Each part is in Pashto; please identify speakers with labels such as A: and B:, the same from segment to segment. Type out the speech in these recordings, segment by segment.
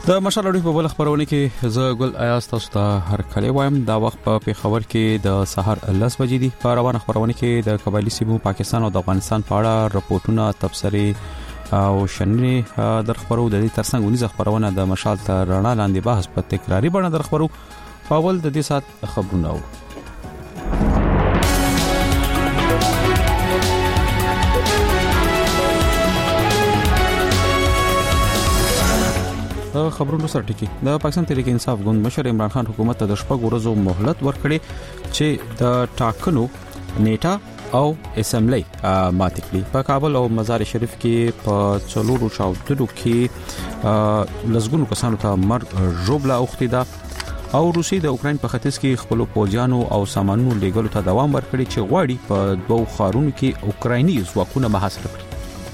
A: د مشال اړیکو په بل خبرونه کې زه ګل ایاز تاسو ته هر کله وایم دا وخت په پیښور کې د سحر 10 بجې دي. په روانه خبرونه کې د قبایلی سیمو پاکستان او د افغانستان په اړه راپورټونه تبصرې او شننې در خبرو. د دې ترڅنګ ونیزه خبرونه د مشال ته رڼا لاندې بحث په تکراری بڼه در خبرو. په اول د دې سات خبرونه و. خبرونو سره ټکی د پاکستان تحریک انصاف ګوند مشر عمران خان حکومت ته د شپږ ورځو مهلت ورکړي چې د ټاکنو نیټه او اسمبلی ماته کړي. په کابل او مزار شریف کې په څلورو چاودنو کې لزګونو کسانو ته مرګ ژوبله اوختي ده او روسي د اوکرين په ختیځ کې خپل پوځیانو او سامانونو لیږلو ته دوام ورکړي چې غواړي په دوه ښارونو کې اوکرایني ځواکونه محاصره کړي.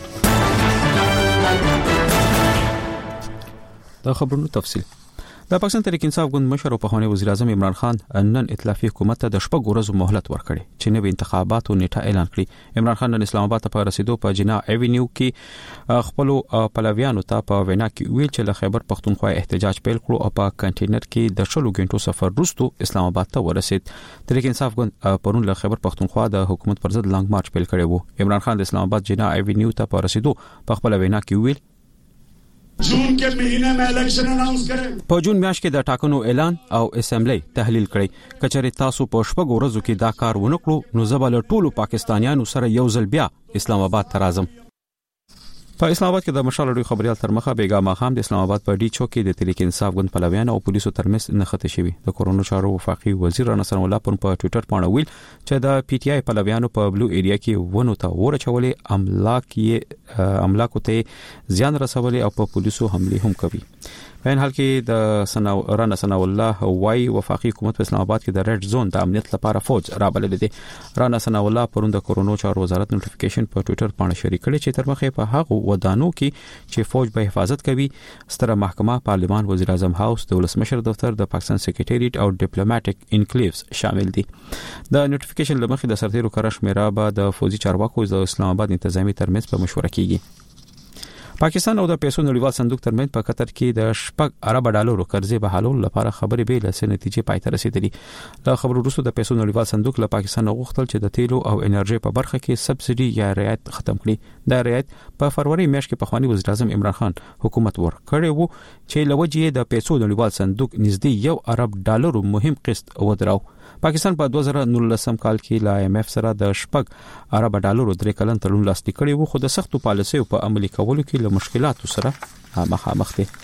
A: د خبرونو تفصیل. د پاکستان تحریک انصاف ګوند مشر او پخوانی وزیر اعظم عمران خان نن ائتلافي حکومت ته د شپږ ورځو مهلت ورکړي چې نوې انتخاباتو نیټه اعلان کړي. عمران خان نن اسلام آباد ته رسیدو په جنا ایوینیو کې خپل پلویانو ته په وینا کې ویل چې له خیبر پختونخوا احتجاج پیل کړو او په کنټینر کې د شلو غنټو سفر وروسته اسلام آباد ته ورسید. تحریک انصاف ګوند پرون له خیبر پختونخوا د حکومت پر ضد لانګ مارچ پیل کړی وو. عمران خان د اسلام آباد جنا ایوینیو ته په رسیدو په خپل وینا کې ویل
B: جون के महीने में इलेक्शन अनाउंस करें.
A: په جون میاشت کې د ټاکنو اعلان او اسمبلی تحلیل کړي. کچري تاسو په شپږ ورځو کې دا کار ونکړو نو زبل ټولو پاکستانیانو سره یو ځل بیا اسلام آباد ته راځم. په اسلام آباد کې د مشال اړیکو خبريال تر مخه بیګا ماخام د اسلام آباد په ډي چوک کې د تحریک انصاف ګوند پلویان او پولیسو ترمنځ نښته شوی. د کورونا چارو وفاقي وزیر رانا سن الله په ټوئیټر باندې ویل چې د پی ټی آی پلویانو په بلو ایریا کې ونه ته ورچولې املاکو ته زیان رسولې او په پولیسو حمله هم کوي. په ان حال کې د رانا سن الله وايي وفاقي حکومت په اسلام آباد کې د ریډ زون د امنیت لپاره فوج رابلل دي. رانا سن الله پرون د کورونا چارو وزارت نوټیفیکیشن په ټوئیټر باندې شریک کړي چې تر مخه په هغه ودانو کې چې فوج به حفاظت کوي. ستره محکمه، پارلمان، وزیر اعظم هاوس، د ولسمشر دفتر، د پاکستان سیکریټریټ او ډیپلوماټیک انکلیوز شامل دي. د نوټیفیکیشن لمخې د سرتیرو کارش میرا به د فوجي چارواکو د اسلام آباد انتظامی ترمنځ په مشوره کیږي. پاکستان او د پیسو نړیوال صندوق ترمنځ په قطر کې د شپږ ارب ډالرو قرضې بحالولو لپاره خبرې به له نتیجې پای ته رسیدلې. د خبرو وروسته د پیسو نړیوال صندوق له پاکستان غوښتل چې د تیلو او انرژي په برخه کې سبسيډي یا رعایت ختم کړي. دا رعایت په فروری میاشت کې پخوانی وزیر اعظم عمران خان حکومت ورکړی وو چې لوجې د پیسو نړیوال صندوق نږدې 1 ارب ډالرو مهم قسط ودراو. پاکستان په 2019 کال کې لا ایم ایف سره د شپږ ارب ډالرو 3 کلن تړون لاسلیک کړی وو، خو د سختو پالیسیو په عملي کولو کې له مشکلاتو سره مخامخ دي.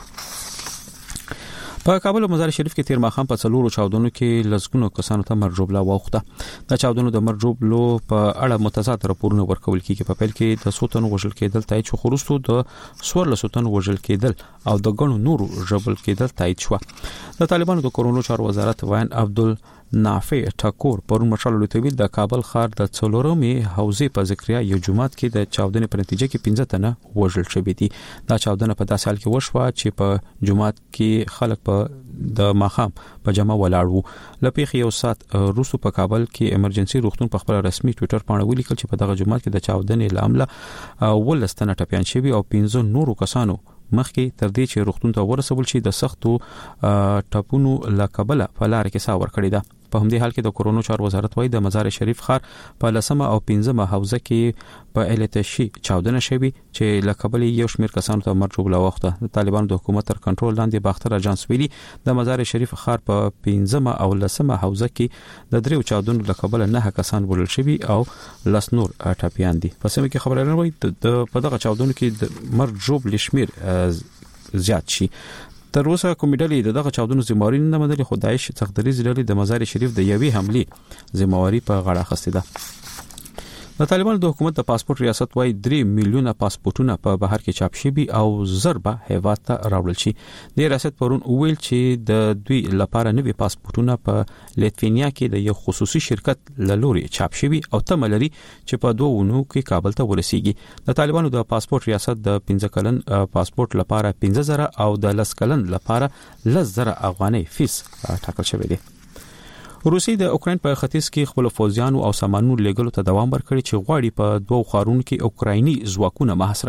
A: په کابل او مزار شریف کې تیر ماخام په څلورو چاودنو کې لزګونو کسانو ته مرګ ژوبله واوخته. د چاودنو د مرګ ژوبلو په اړه متضاد راپورونه ورکول کیږي. په پیل کې د سوتن وژل کېدل تایید شو، خو وروسته د سور لسوتن وژل کېدل او د غنو نورو ژوبل کېدل تایید شو. د طالبانو د کورونا چارو وزارت وین عبدل نافع ټاکور پرون مشال لوتویل د کابل ښار د څلورمې حوزې په ذکریا یو جماعت کې د چاودنې په نتیجه کې 15 تنه وژل شوي دي. دا چاودنه په داسې حال کې وشوه چې په جماعت کې خلک په د ماخام په جمع ولاړ وو. لپیخ یو سات روسو په کابل کې امرجنسي روغتون په خپل رسمي ټوئیټر باندې ولیکل چې په دغه جماعت کې د چاودنې لامل ولستنه ټپيان شوي او 15 نورو کسانو مخکې تر دې چې روغتون ته ورسول شي د سختو ټاپونو لکبله په لار کې ساور کړی ده. په همدې حال کې د کورونا چارو وزارت وايي د مزار شریف ښار په 10 او 15 حوزه کې په التشي چاودنه شوي چې لکبل یو شمېر کسانو ته مرګ ژوبله واخته. د طالبانو د حکومت تر کنټرول لاندې باختر اجانس ویلي د مزار شریف ښار په 15 او 10 حوزه کې د دریو چاودنو لکبل 9 کسان وژل شوي او لس نور ټپيان دي. په سیمه کې خبرونه وايي په دغه چاودنو کې د مرګ ژوبلې شمېر زیات شي. تر اوسه کوم ډلې دغه چاودنو ذمہواری نه منلي، خو داعش څخدريز ډلې د مزار شریف د یوې حمله ذمہواری په غاړه اخیستې ده. د طالبانو د حکومت د پاسپورت ریاست وايي 3 میلیونه پاسپورتونه په بهر کې چاپ شوي او زربه هیواد ته راوړل شي. د ریاست پرون ویل چې د دوی لپاره نوي پاسپورتونه په لیتوینیا کې د یو خصوصي شرکت لوري چاپ شوي او تمه لري چې په 2 ونو کې کابل ته ورسیږي. د طالبانو د پاسپورت ریاست د 15 کلن پاسپورت لپاره 15000 او د 10 کلن لپاره 10000 افغاني فیس ټاکل شوی دی. روسي د اوکرين په ختیځ کې خپل فوجیانو او سامانونو لیږلو ته دوام ورکړي چې غواړي په دوه ښارونو کې اوکرایني ځواکونه محاصره کړي.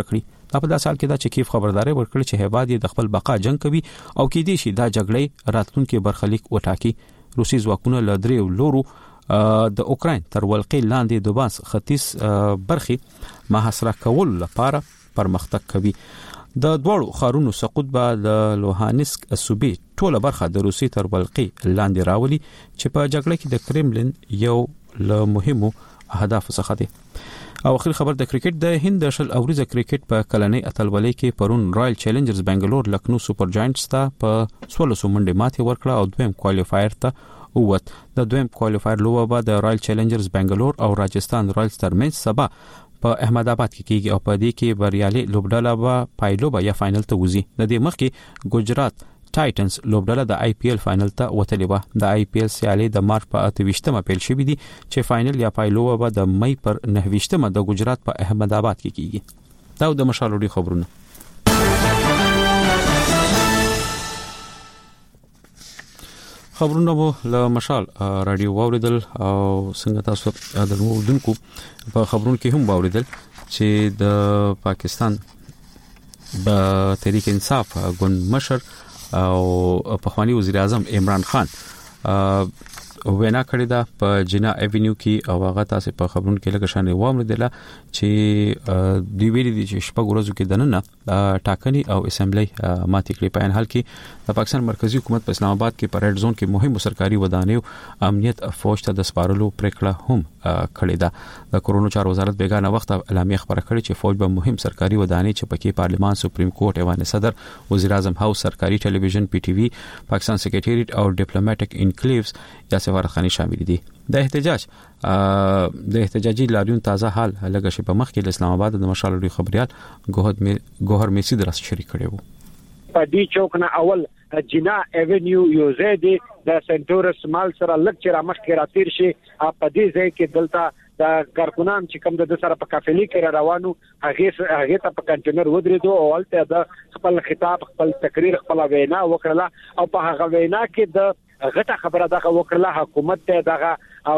A: په داسې حال کې دا چې کیف خبرداري ورکړي چې هیواد یې د خپل بقا جنگ کوي او کې دي شي دا جګړې راتلونکي برخلیک وټاکي. روسي ځواکونه له دریو لورو د اوکراین تر ولقې لاندې د باس ختیځ برخي محاصره کول لپاره پرمختګ کوي. د دوړو خارونو سقوط به د لوهانسک صوبې ټوله برخه د روسي تر ولقې لاندې راولي چې په جګړه کې د کرملین یو له مهمو اهداف څخه دی. او اخر خبر د کرکټ د هند د شل اوریزه کرکټ په کلنۍ اتلولۍ کې پرون رائل چیلنجرز بنگلور لکنو سپر جاینټس ته په 1600 منډه ماتې ورکړه او دویم کوالیفایر ته ووت. د دویم کوالیفایر لوبه به د رائل چیلنجرز بنگلور او راجستان رائلز ترمنځ سبا په احمد آباد کې کیږي او په دې کې بریالي لوبډاله به پایلوبه یا فائنل ته وځي. د دې مخکې ګجرات ټایټنز لوبډاله د آی پی ایل فائنل ته وتلې و. د آی پی ایل سیالي د مارچ په 28مه پیل شوې دي چې فائنل یا پایلوبه به د مئی پر 29مه د ګجرات په احمد آباد کې کیږي. دا د مشالوډي خبرونه. خبرونه مو له مشال رادیو واوریدل او څنګه تاسو د موردونکو په خبرونو کې هم واوریدل چې د پاکستان د تحریک انصاف ګوند مشر او پخوانی وزیر اعظم عمران خان وینا کړې ده په جنا ایونیو کې او هغه تاسو په خبرونو کې لکه شان وامردله چې دی ویلي دي چې شپږ ورځې کې دننه ټاکنی او اسمبلی ماتې کړې. په ان حال کې د پاکستان مرکزی حکومت په اسلام آباد کې په ریډ زون کې مهمو سرکاري ودانیو امنیت فوج ته د سپارلو پریکړه هم کړې ده. د کورونو چارو وزارت بیگانه وخت اعلامیه خبره کړې چې فوج به مهم سرکاري ودانۍ چې پکې پارلمان، سپریم کورټ، ایوان صدر، وزیر اعظم هاوس، سرکاري ټلویزیون پی ټی وی، پاکستان سیکریټریټ او ډیپلوماټیک انکلیوز یا سفارتخانه شامل دي. د احتجاجي لاریون تازه حال لږه شي په مخ کې د اسلام آباد د مشالوډي خبريال ګوهر میسی درس شریک کړي وو.
C: په دې چوک نه اول جنا ایونیو یو زیدي د سنټورس مال سره لکچر مخ کې راتیر شي. په دې ځای کې دلته د کارکونان چې کوم د سره په قافلې کې روانو هغه ته په کنټینر ودرېدو او ولته د خپل خطاب، خپل تقریر، خپل وینا وکړه او په هغه وینا کې د غټه خبره دغه وکړه حکومت ته دغه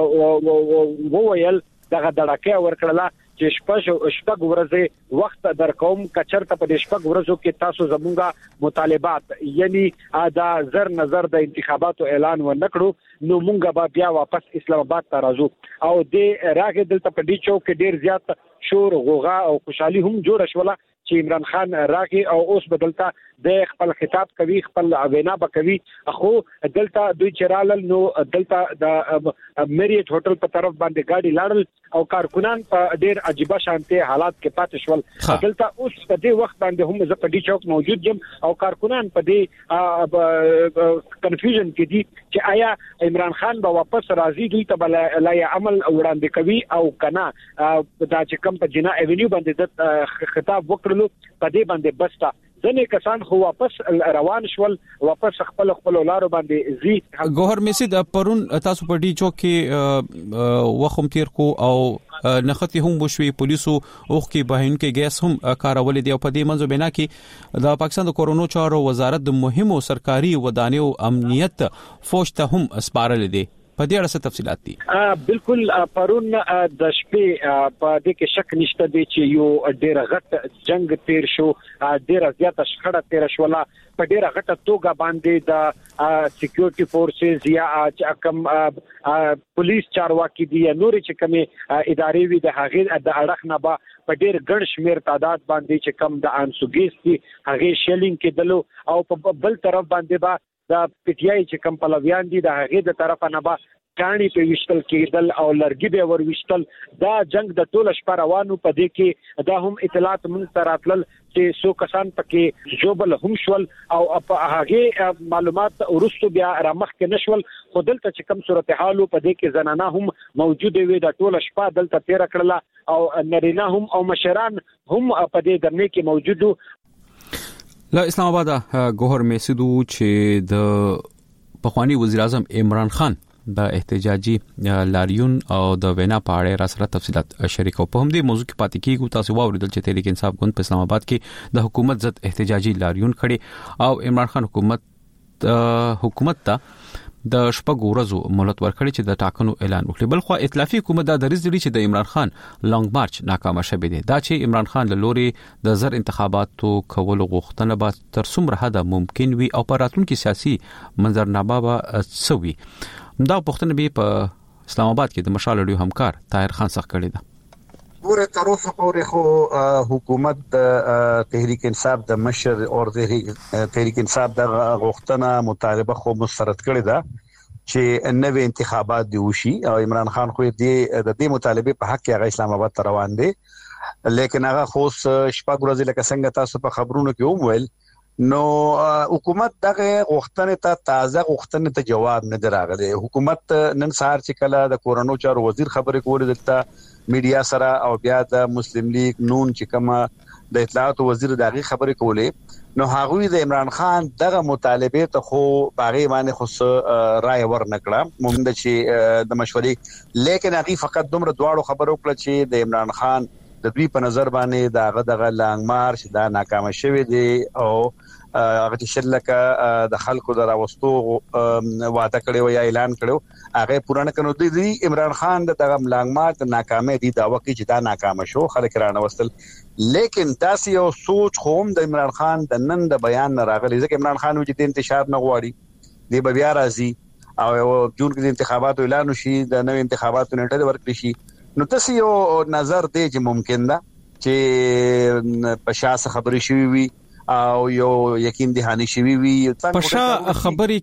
C: او وویل دغه دړکه ورکړه چې شپږ ورځې وخت درکوم کچرته په شپږ ورځو کې تاسو زمونږه مطالبات یعنی دا زر نظر د انتخاباتو اعلان ونکړو نو مونږه به بیا واپس اسلام آباد ته راځو. او د راغې دلته په دې چوک کې ډیر زیات شور غوغا او خوشحالي هم جوړ شوله چې عمران خان راغې او اوس بدلته د خپل خطاب کوي، خپل وینا به کوي. خو دلته دوی چرال نو دلته د میریټ هوټل په طرف باندې گاډي لاړل او کارکونان په ډیر عجیب شانته حالات کې پاتې شول. دلته اوس په دې وخت باندې هم زه په دې چوک موجود یم او کارکونان په دې کنفیوژن کې دي چې آیا عمران خان به واپس راځي دوی ته لا عمل وړاندې کوي او کنه. دا چې کوم په جنا ایونیو باندې خطاب وکړلو په دې باندې بستا ځنې کسان خو واپس روان شول، واپس خپل لارو باندې زی.
A: ګوهر میسی د پرون تاسو په دې چوک کې وخم تیر کو او نختی هم وشوي، پولیسو اوخ کې بهین کې ګیس هم کارول دي او په دې منځو بنا کې د پاکستان د کورونو چارو وزارت د مهمو سرکاري ودانیو امنیت فوج ته هم اسپارل دي. په دې اړه څه تفصيلات دي؟
C: بالکل پرون د شپې په دې کې شک نشته دی چې یو ډېر غټ جنگ تیر شو، ډېر زیاته شخړه تیر شوله. په ډېر غټه توګه باندې د سکیورټي فورسز یا کوم پولیس چارواکي دي یا نور چې کومه ادارې وي د هغه د اړخ نه با په ډېر ګڼ شمیر تعداد باندې چې کم د انسوګیس دي هغه شیلینګ کېدلو او په بل طرف باندې با د پی ټی آی چې کم پلویان دي د هغه د طرفه نه با کانی په وشتل کېدل او لرګي به ور وشتل. دا جنگ د ټول شپه روانو په دې کې دا هم اطلاعات مونږ ته راتلل چې سو کسان پکې جوبل هم شول او په هغه معلومات ورستو بیا رامخ کې نشول. خو دلته چې کم صورتحال په دې کې زنانه هم موجود وي د ټول شپه دلته تیر کړله او نارینه هم او مشران هم په دې درنه کې موجودو.
A: له اسلام آباد ګوهر میسدو چې د پخوانی وزیر اعظم عمران خان د احتجاجي لاریون او د وینا په اړه را سره تفصيلات شریکو. په همدې موضوع کې پاتې کیږو. تاسو واوریدل چې تحریک انصاف ګوند په اسلام آباد کې د حکومت ضد احتجاجي لاریون کړي او عمران خان حکومت ته د شپږ ورځو مهلت ورکړي چې د ټاکنو اعلان وکړي. بل خو ائتلافي حکومت دا دریځ لري چې د عمران خان لانګ مارچ ناکام شوی دی. دا چې عمران خان له لوري د زر انتخاباتو کولو غوښتنه به تر څومره حد ممکن وي او پر راتلونکي سیاسي منظرنامه به سوي. دا پوښتنه به په اسلام آباد کې د مشال اډیو همکار طاهر خان څخه کړې ده.
D: ګوره تر اوسه پورې خو حکومت تحریک انصاف د مشر او تحریک انصاف د غوښتنه مطالبه خو مسترد کړې ده چې نوې انتخابات دی وشي او عمران خان خو د دې مطالبه په حق کې هغه اسلام آباد ته روان دي. لیکن هغه خو شپږ ورځې لکه څنګه تاسو په خبرونو کې وویل نو حکومت دغه غوښتنې ته تازه غوښتنې ته جواب نه دراغله. حکومت نن سهار چې کله د کورونو چارو وزیر خبرې کولې دلته میډیا سره او بیا د مسلم لیگ نون چې کومه د اطلاعات وزیر دغه خبرې کولې نو هغه د عمران خان دغه مطالبه ته خو باغی باندې خو رائے ورنکړه موږ چې د مشورې لیکن هغه فقط دومره دواړو خبرو کړ چې د عمران خان د دوی په نظر باندې دغه لانګ مارچ دا ناکام شوی دی او هغه چې شلکه د خلکو د راوستو وعده کړو یا اعلان کړو هغه پورانه کنو دی عمران خان دغه لانګ مارچ ناکامه دي دا وکی چې دا ناکام شو خلک رانه وستل. لیکن تاسو یو سوچ خوم د عمران خان د نن د بیان نه راغلی ځکه عمران خان وجه د انتشار نه غواړي دی بیا راځي او جون کې د انتخاباتو اعلان وشي د نوې انتخاباتو نیټه ورکړي شي نو تاسو یو نظر دی چې ممکن ده چې په شاسه خبرې شوي وي او یو یقین دهانی شوی وي
A: په شا خبرې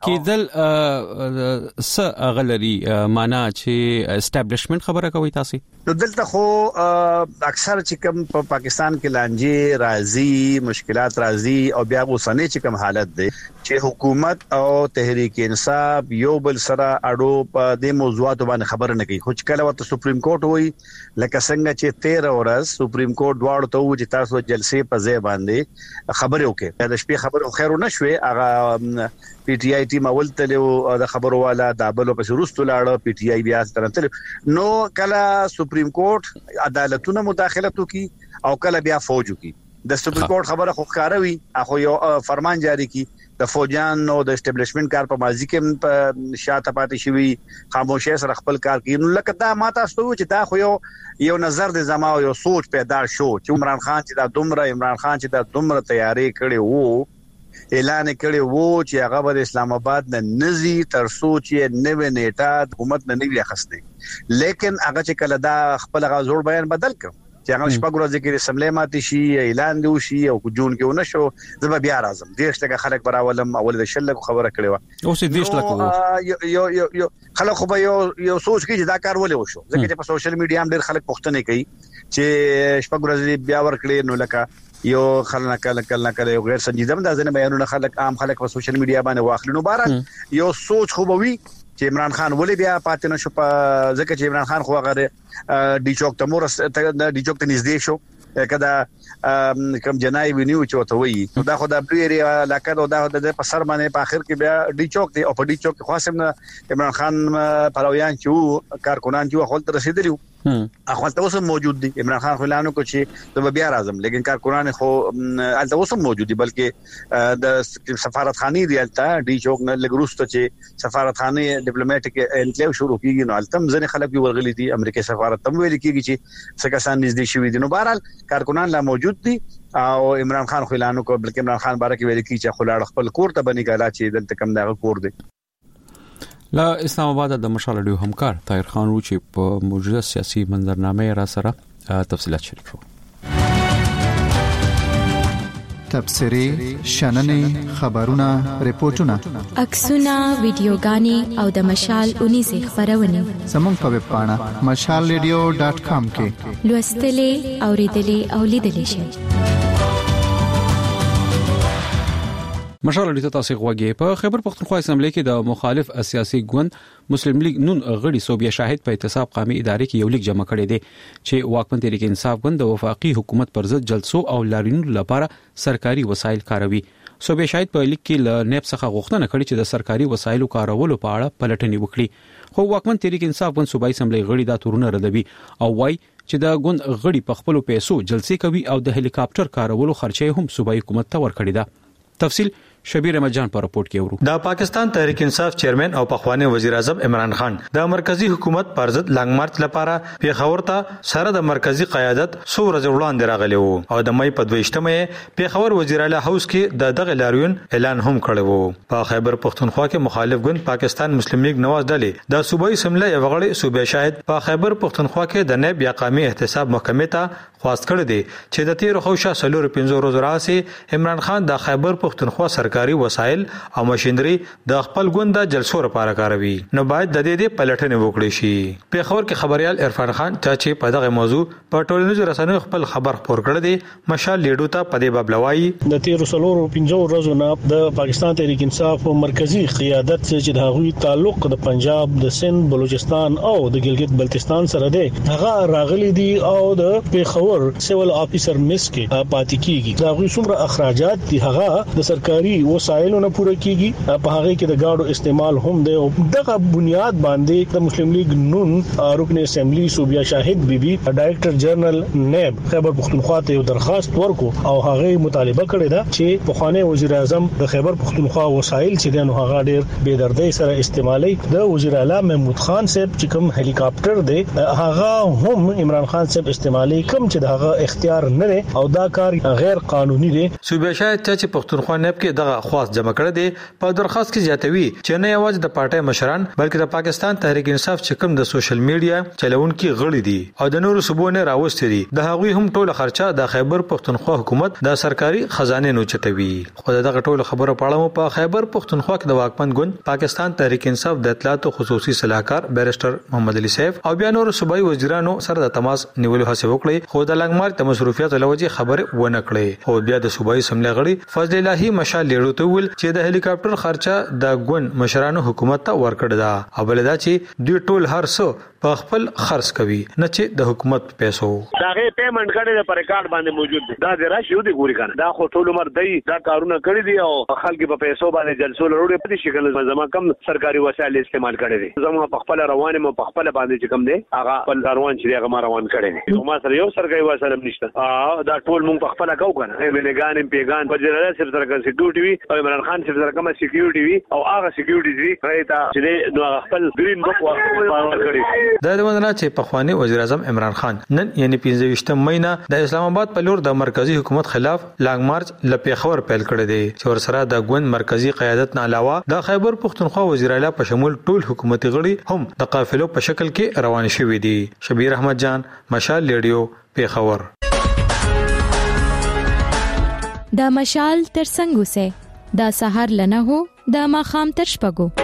A: کېدل س غلري معنا چې اسټابلیشمنت خبره کوي تاسو
D: نو دلته خو اکثر چې کوم په پاکستان کې لانجې راځي مشکلات راځي او بیا وسنه چې کوم حالت دی چې حکومت او تحریک انصاف یو بل سره اړو په دې موضوعات باندې خبر نه کوي. خو چې کله ورته سپریم کورټ وایي لکه څنګه چې 13 ورځ سپریم کورټ دواړو ته و چې تاسو جلسې په ځای باندې خبرو کې د شپې خبرو خیر نه شوي هغه پی ټی آی ټیم اول ته د خبرو والا د بل په شروستو لاړه پی ټی آی بیا ترنته نو کله سپریم کورټ عدالتونه مداخلت وکي او کله بیا فوج وکي. د سپریم کورټ خبره خو ښکاروي اخو یو فرمان جاری کی د فوجان او د اسټابلیشمنت کار په ماضی کې په شاته پاتې شوی خاموشه سره خپل کار کوي. نو لکه دا ماته ستو چې دا خو یو نظر د زما یو سوچ پیدا شو چې عمران خان چې دا دومره تیاری کړي وو اعلان کړي وو چې هغه د اسلام آباد نه نزي تر سوچ یې نوې نیټه حکومت نه نیوي اخستې لیکن هغه چې کله دا خپل غوړ بیان بدل کړ چې هغه شپږ ورځې کې سملې ماتې شي اعلان دی وشي او جون کې ونه شو زما بیا راځم دیش لکه خلک براولم اول د شلک خبره کړې و
A: اوس دیش لکه
D: یو خلک خو یو سوچ کې چې دا کار ولې وشو ځکه چې په سوشل میډیا هم ډېر خلک پوښتنه کوي چې شپږ ورځې بیا ورکړي نو لکه یو خلک کله یو غیر سنجیده د ځنه بیانونه خلک عام خلک په سوشل میډیا باندې واخلي نو بهر یو سوچ خو بوي چې عمران خان ولې بیا پاتې نشو په ځکه چې عمران خان خو هغه ډي چوک ته نږدې شو کدا کوم جنای وینیو چې وته وی دا خو د بلوری علاقه دا د په سر باندې په اخر کې بیا ډي چوک دی او په ډي چوک کې خاصم عمران خان پلویان چې کارکونان چې خپل تر رسیدلی اخو ته اوس موجود دي عمران خان خلانو کو چې د بیا راځم لیکن کارکونان خو الته اوس موجود دي بلکې د سفارتخانه دی الته ډي چوک نه لګروست چې سفارتخانه ډیپلوماټیک انکلیو شروع کیږي نو التم ځنه خلک ورغلي دي امریکای سفارت تم ویل کیږي چې څنګه سان نږدې شوی دي نو بهرحال کارکونان لا موجود دي او عمران خان خلانو کو بلکې عمران خان بارک ویل کی چې خلاړ خپل کور ته بنی کاله چې دلته کم دغه کور دی.
A: لا اسلام آباد د مشال اډیو همکار طاهر خان و چې په موجوده سیاسي منظرنامه را سره تفصيلات شریک وو.
E: تبصري شننې خبرونه ریپورتونه
F: عکسونه ویډیوګانې او د مشال 19 خبرونه
E: زموږ په ویب پاڼه mashalradio.com کې
F: لوستلې اوریدلې او لیدلې شئ.
A: مشال اډیو تاسو غوږی په خیبر پختونخوا اسمبلی کې د مخالف سیاسي ګوند مسلم لیگ نون غړي صوبیا شاهد په احتساب قومي ادارې کې یو لیک جمع کړی دی چې واکمن تحریک انصاف ګوند د وفاقي حکومت پر ضد جلسو او لارینو لپاره سرکاري وسایل کاروي. صوبیا شاهد په لیک کې ل نیب څخه غوښتنه کړې چې د سرکاري وسایلو کارولو په اړه پلټنې وکړي خو واکمن تحریک انصاف ګوند صوبایي اسمبلی غړي دا تورونه ردوي او وايي چې د ګوند غړي په خپل پیسو جلسې کوي او د هلیکاپټر کارولو خرچه هم صوبایي حکومت ته ورکړي ده. تفصیل شبیر احمد جان په راپورټ کې ورو.
G: د پاکستان تحریک انصاف چیرمن او پخوانی وزیر اعظم عمران خان د مرکزی حکومت پر ضد لانګ مارچ لپاره پیښور ته سره د مرکزی قیادت څو ورځې وړاندې راغلی وو او د مې په 22مه پیښور وزیر اعلی هاوس کې د دغه لاریون اعلان هم کړی وو. په خیبر پختونخوا کې مخالف ګوند پاکستان مسلم لیگ نواز ډلې د صوبایي سمله یو غړي صوبې شاهد په خیبر پختونخوا کې د نائب یا قومي احتساب محکمې ته خواست کړی دی چې د 13 خوشا سلور 15 ورځې راځي عمران خان د خیبر پختونخوا سرکاري وسایل او ماشينري د خپل ګوند د جلسو لپاره کاروي نو باید د دې پلټنې وکړي شي. پیښور کې خبريال عرفان خان چې په دغه موضوع په ټولنیزو رسنیو خپل خبر خپور کړی دی مشال لیډو ته په دې باب لوایي
H: د 13 سلور 15 ورځې نه د پاکستان تحریک انصاف مرکزی قیادت چې د هغوی تعلق د پنجاب د سند بلوچستان او د ګلګت بلتستان سره دی هغه راغلي دي او د پیښور سیول افیسر مس کې پاتې کیږي. دا غوي څومره اخراجات دي هغه د سرکاري وسایلو نه پوره کیږي په هغه کې د گاډو استعمال هم دی او دغه بنیاد باندې د مسلم لیگ نون رکن اسمبلی صوبیا شاهد بیبي ډایریکټر جنرال نیب خیبر پختونخوا ته یو درخواست ورکړو او هغه مطالبه کړې ده چې پخوانی وزیر اعظم د خیبر پختونخوا وسایل چې دنه هغه ډېر بے دردۍ سره استعمالي د وزیر اعلی محمود خان صاحب چې کوم هلیکاپټر دی هغه هم عمران خان صاحب استعمالي کوم چې دغه اختیار نه او دا کار غیر قانوني دی.
G: صوبې شاهد چې پختونخوا نیب کې دغه خواست جمع کړی دی په درخواست کې زیاتوي چې نه یوازې د پارټي مشران بلکې د پاکستان تحریک انصاف چې کوم د سوشل میډیا چلونکي غړي دي او د نورو صوبونو راوستي دي د هغوی هم ټول خرچه د خیبر پختونخوا حکومت د سرکاري خزانه نو چتوي. خو دغه ټول خبره پاړم په خیبر پختونخوا کې د واکمن ګوند پاکستان تحریک انصاف د اطلاعات خصوصي صلاحکار بیرسټر محمد علي سیف او بیا نور صوبایي وزیرانو سره د تماس نیولو هڅه وکړي خو د لنګ مارچ د مصروفیت لوجه خبر ونه کړي. خو بیا د صوبایي سملې غړي فضل الهي مشال لیډو ته ویل چې د هلیکاپټر خرچه د ګوند مشرانو حکومت ته ورکړه ده او بلدا چې دوی ټول هر څه په خپل خرڅ کوي نه چې د حکومت پیسو
C: داغه پیمنٹ کړي د پر ریکارډ باندې موجود دي دا د راشي دی ګوري کنه دا خو ټول عمر دی دا کارونه کړی دي او خلک په پیسو باندې جلسو لري په دې شکل زما کم سرکاري وسایل استعمال کړي دي زما په خپل روانه مو په خپل باندې چې کم دي هغه په روان چې هغه روان کړي دي نو ما سره یو سرکاري وسایل نشته دا ټول مونږ په خپل کو کنه ایمنګان پیغان په جنرال سره سکیورټي وي او عمران خان سره کومه سکیورټي وي او هغه سکیورټي دي راځي چې نو خپل گرین بک ورکړي کړي.
G: د دونه چې پخوانی وزیر اعظم عمران خان نن یعنی 15 مې د اسلام آباد په لور د مرکزی حکومت خلاف لانګ مارچ لپیخور پیل کړی دی چې ورسره د ګوند مرکزی قیادت نه علاوه د خیبر پختونخوا وزیر اعلی په شمول ټول حکومتي غړي هم د قافلو په شکل کې روان شوي دي. شبیر احمد جان مشال لیډیو پیښور.
F: دا مشال تر څنګه سه دا سحر لنه هو دا ماخام تر شپګو.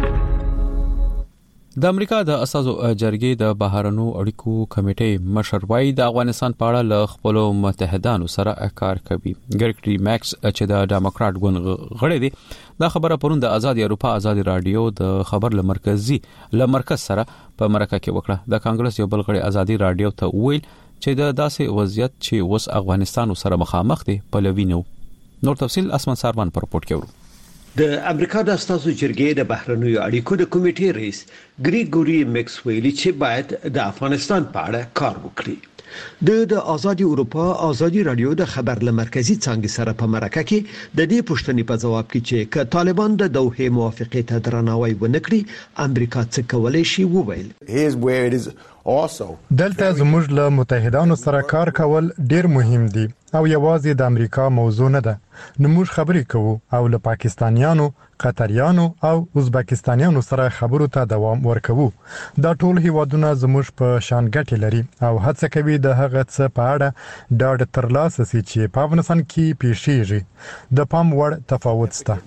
A: د امریکا د اساسو جرګې د بهرنو اړیکو کمیټې مشر وای د افغانستان په اړه له خپل متحدانو سره کار کوي. ګریګري ماکس چې د ډیموکرات ګوند غړی دی دا خبره پرون د آزاد اروپا آزاد رادیو د خبر لمرکز سره په مرکه کې وکړه. د کانګرس یو بل غړي آزادي رادیو ته ویل چې د داسې وضعیت چې وس افغانستان سره مخامخ دی په لوینو. نور تفصیل اسمان ساروان پر رپورت کوي.
I: د امریکا د اساسو جرګې د بهرنیو اړیکو د کمیټې رئیس ګریګوري ماکس ویلي چې باید د افغانستان په اړه کار وکړي. د آزادي اروپا آزادي رادیو د خبر لمرکزی څنګه سره په مرکه کې د دې پوښتنې په جواب کې چې ک طالبان د دوحه موافقې ته درناوی ونکړي امریکا څه کولای شي وویل.
J: دلته زموږ له متحدانو سره کار کول ډیر مهم دي او یوازې د امریکا موضوع نه ده. نو موږ خبرې کوو او له پاکستانیانو، قطریانو او ازبکستانیانو سره خبرو ته دوام ورکوو. دا ټول هیوادونه زموږ په شان ګټې لري او هڅه کوي د هغه څه په اړه ډاډ ترلاسه شي چې په افغانستان کې پیښیږي. د پام وړ تفاوت شته.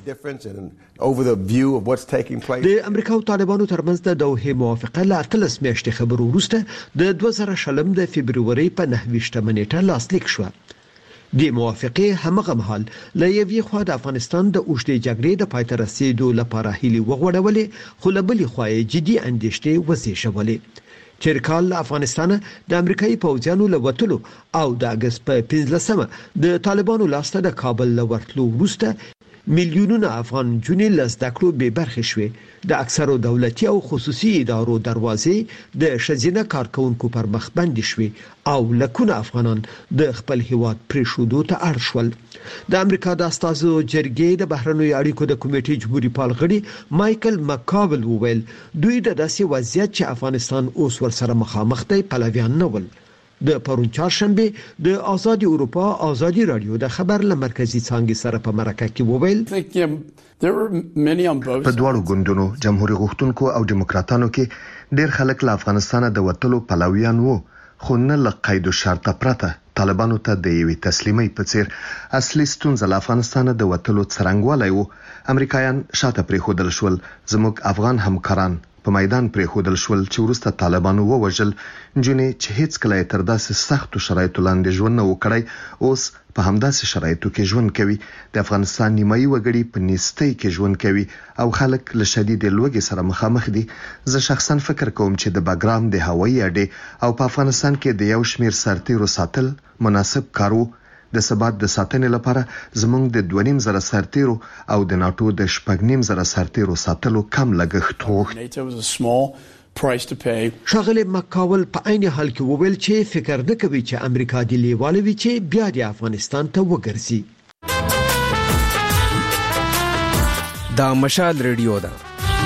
I: د امریکا او طالبانو ترمنځ د دوحه موافقه له 13 میاشتې خبرو وروسته د 2000 د فبرवरी په 9 نیټه لاسلیک شو. د موافقه همغه مهال له یوې خوا د افغانستان د اوږدې جګړې د پای ته رسیدو لپاره هیلې وغوړولې خو له بلې خوا جدي اندېښنې وزېږولې. چیرکال افغانستان د امریکایي پوځیانو له وټلو او د اگست په 15 د طالبانو لاسته د کابل له ورتلو وروسته میلیونونه افغان جنې لزدکړو به برخه شوي. د اکثرو دولتي او خصوصي ادارو دروازې د شزینه کارکونکو پر مخ بند شوي او لکونه افغانان د خپل هیواد پریښودو ته اړ شول. د امریکا د استازو جرګې د بهرنیو اړیکو د کمیټې جمهوریت پال غړي مایکل مکاول وویل دوی د داسې وضعیت چې افغانستان اوس ورسره مخامخ دی پلویان نه ول. د پرون چهارشنبه د آزادي اروپا آزادي رادیو د خبر له مرکزی څنګه سره په مرکه کې وویل
K: په دواړو ګوندونو جمهوریت غوښتونکو او دیموکراتانو کې ډېر خلک له افغانستانه د وټلو پلویان وو خو نه له قید او شرط پرته طالبانو ته د یوې تسلیمۍ په څیر اصلي ستونزه له افغانستانه د وټلو څرنګوالی وو. امریکایان شاته پریښودل شول، زموږ افغان همکاران په میدان پریښودل شول چې وروسته طالبانو ووژل جنې چې هیڅ کله تر داسې سختو شرایطو لاندې ژوند نه وکړي اوس په همداسې شرایطو کې ژوند کوي. د افغانستان نیمایي وګړي په نیستۍ کې ژوند کوي او خلک له شدید لوږې سره مخامخ دي. زه شخصا فکر کوم چې د باګرام د هوایي اډې او په افغانستان کې د یو شمیر سرتیرو ساتل مناسب کار وو. د ثبات د ساتنې لپاره زموږ د 2.5 سرتیرو او د ناتو د 6.5 سرتیرو ساتلو کم لګښت وو.
I: شاغله مکاول په عین حال کې وویل چې فکر نه کوي چې امریکا د لیواله وی چې بیا د افغانستان ته وګرځي.
L: دا مشال ریډیو ده.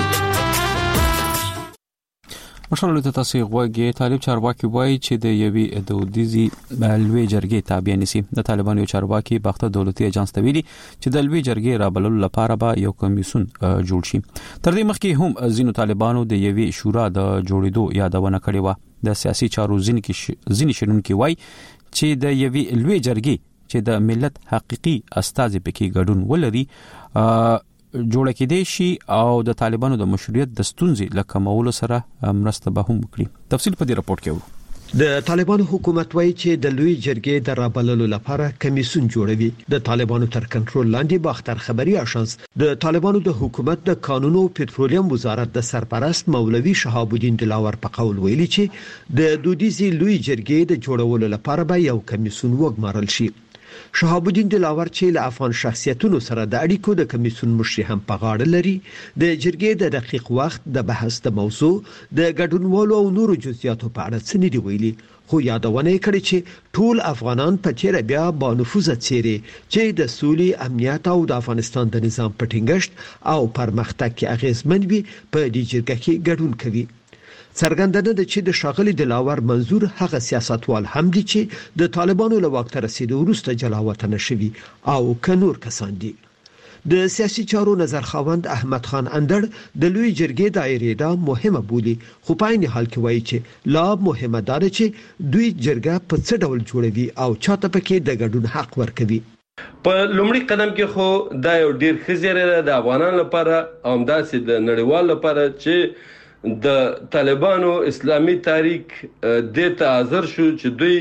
A: مشال ته تاسو غوږی طالب چارواکي وایي چې د یوې دودیزي لوی جرګې تابع نسی. د طالبانو چارواکي باغته دولتي اجانس ته ویلي چې د لوی جرګې رابللو لپاره به یو کمیسیون جوړ شي. تر دې مخکې هم ځینو طالبانو د یوې شورا د جوړېدو یادونه کړې و. د سیاسي چارو ځینې شنونکي وایي چې د یوې لوی جرګې چې د ملت حقيقي استازي پکې ګډون ولري جوړه کېدې شي او د طالبانو د مشروعیت د ستونزې لکمولو سره مرسته به هم وکړي. تفصیل په دې راپورټ کې وو.
I: د طالبانو حکومت وایي چې د لوی جرګې د رابللو لپاره کمیسیون جوړوي. د طالبانو تر کنټرول لاندې باختر خبري آژانس د طالبانو د حکومت د قانون او پټرولیم وزارت د سرپرست مولوي شهاب الدین دلاور په قول ویلي چې د دودیزي لوی جرګې د جوړولو لپاره به یو کمیسیون وګمارل شي. شهاب الدین دلاور چې له افغان شخصیتونو سره د اړیکو د کمیسیون مشري هم په غاړه لري د جرګې د دقیق وخت د بحث د موضوع د ګډونوالو او نورو جزئیاتو په اړه څه نه دی ویلي خو یادونه کړې چې ټول افغانان په تیر بیا با نفوذ چیرې چې د سولې امنیت او د افغانستان د نظام پټینګشت او پرمختګ کې اغیزمن وي په دې جرګه کې ګډون کوي. څرګندنه ده چې د شاغلي دلاور منظور هغه سیاستوال هم دي چې د طالبانو له واک ته رسیدو وروسته جلاوطن شوي او کنور کسان دي. د سیاسي چارو نظر خواند احمد خان اندر د لوی جرګې دایره دا مهمه بولی خو په عین حال کې وایي چې لا مهمه ده چې دوی جرګه په څه ډول جوړوي او چاته پکې د ګډون حق ورکوي.
M: په لومړي قدم کې خو دا یو ډیر خزیره د افغانانو لپاره او همداسې د نړیوال لپاره چې د طالبانو اسلامي تاریخ د تعذر شو چې دوی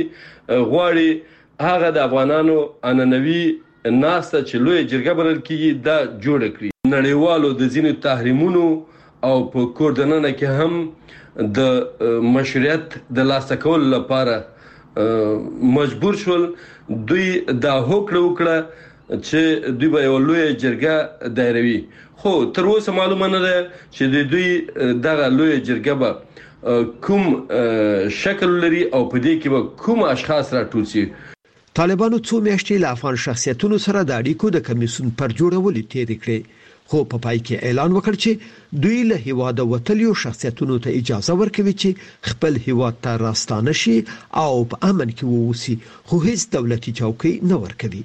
M: غواړي هغه د افغانانو اننوي ناسته چې لوی جرګه بلل کیږي دا جوړ کړي. نړیوالو د ځینو تحریمونو او په کوردننه کې هم د مشروعیت د لاسته کول لپاره مجبور شول. دوی دا هوکړه وکړه چې دوی به یو لوی جرګه دایروي خو تر اوسه معلومه نه ده چې د دوی دغه لوی جرګه به کوم شکل لري او په دې کې به کوم اشخاص راټول شي.
I: طالبانو څو میاشتې له افغان شخصیتونو سره د اړیکو د کمیسیون پر جوړولو تېرې کړې خو په پای کې اعلان وکړ چې دوی له هیواده وتلیو شخصیتونو ته اجازه ورکوي چې خپل هیواد ته راستانه شي او په امن کې ووسي خو هیڅ دولتي چوکۍ نه ورکوي.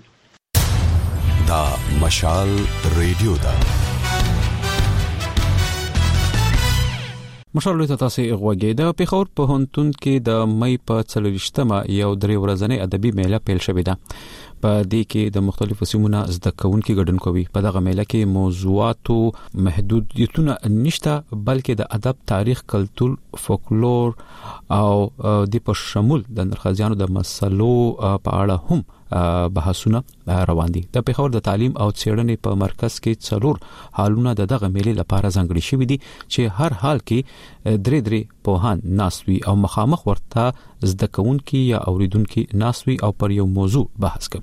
N: دا مشال ریډیو ده.
A: مشال ته تاسو غوږی د پیښور په هنتون کې د مې په 40مه یو درې ورځنۍ ادبي میله پیل شوې ده. په دې کې د مختلفو سیمونو زده کوونکي ګډون کوي. په دغه میله کې موضوعاتو محدودیتونه نشته بلکې د ادب، تاریخ، کلتور، فولکلور او د په شمول د نرخزیانو د مسلو په اړه هم بحثونه روان دي. د پیښور د تعلیم او څېړنې په مرکز کې 4 حالونه دغه میلې لپاره ځانګړي شوي دي چې هر حال کې درې پوهان ناسوي او مخامخ ورته زده کوونکي یا اوریدونکي ناسوي او پر یو موضوع بحث کوي.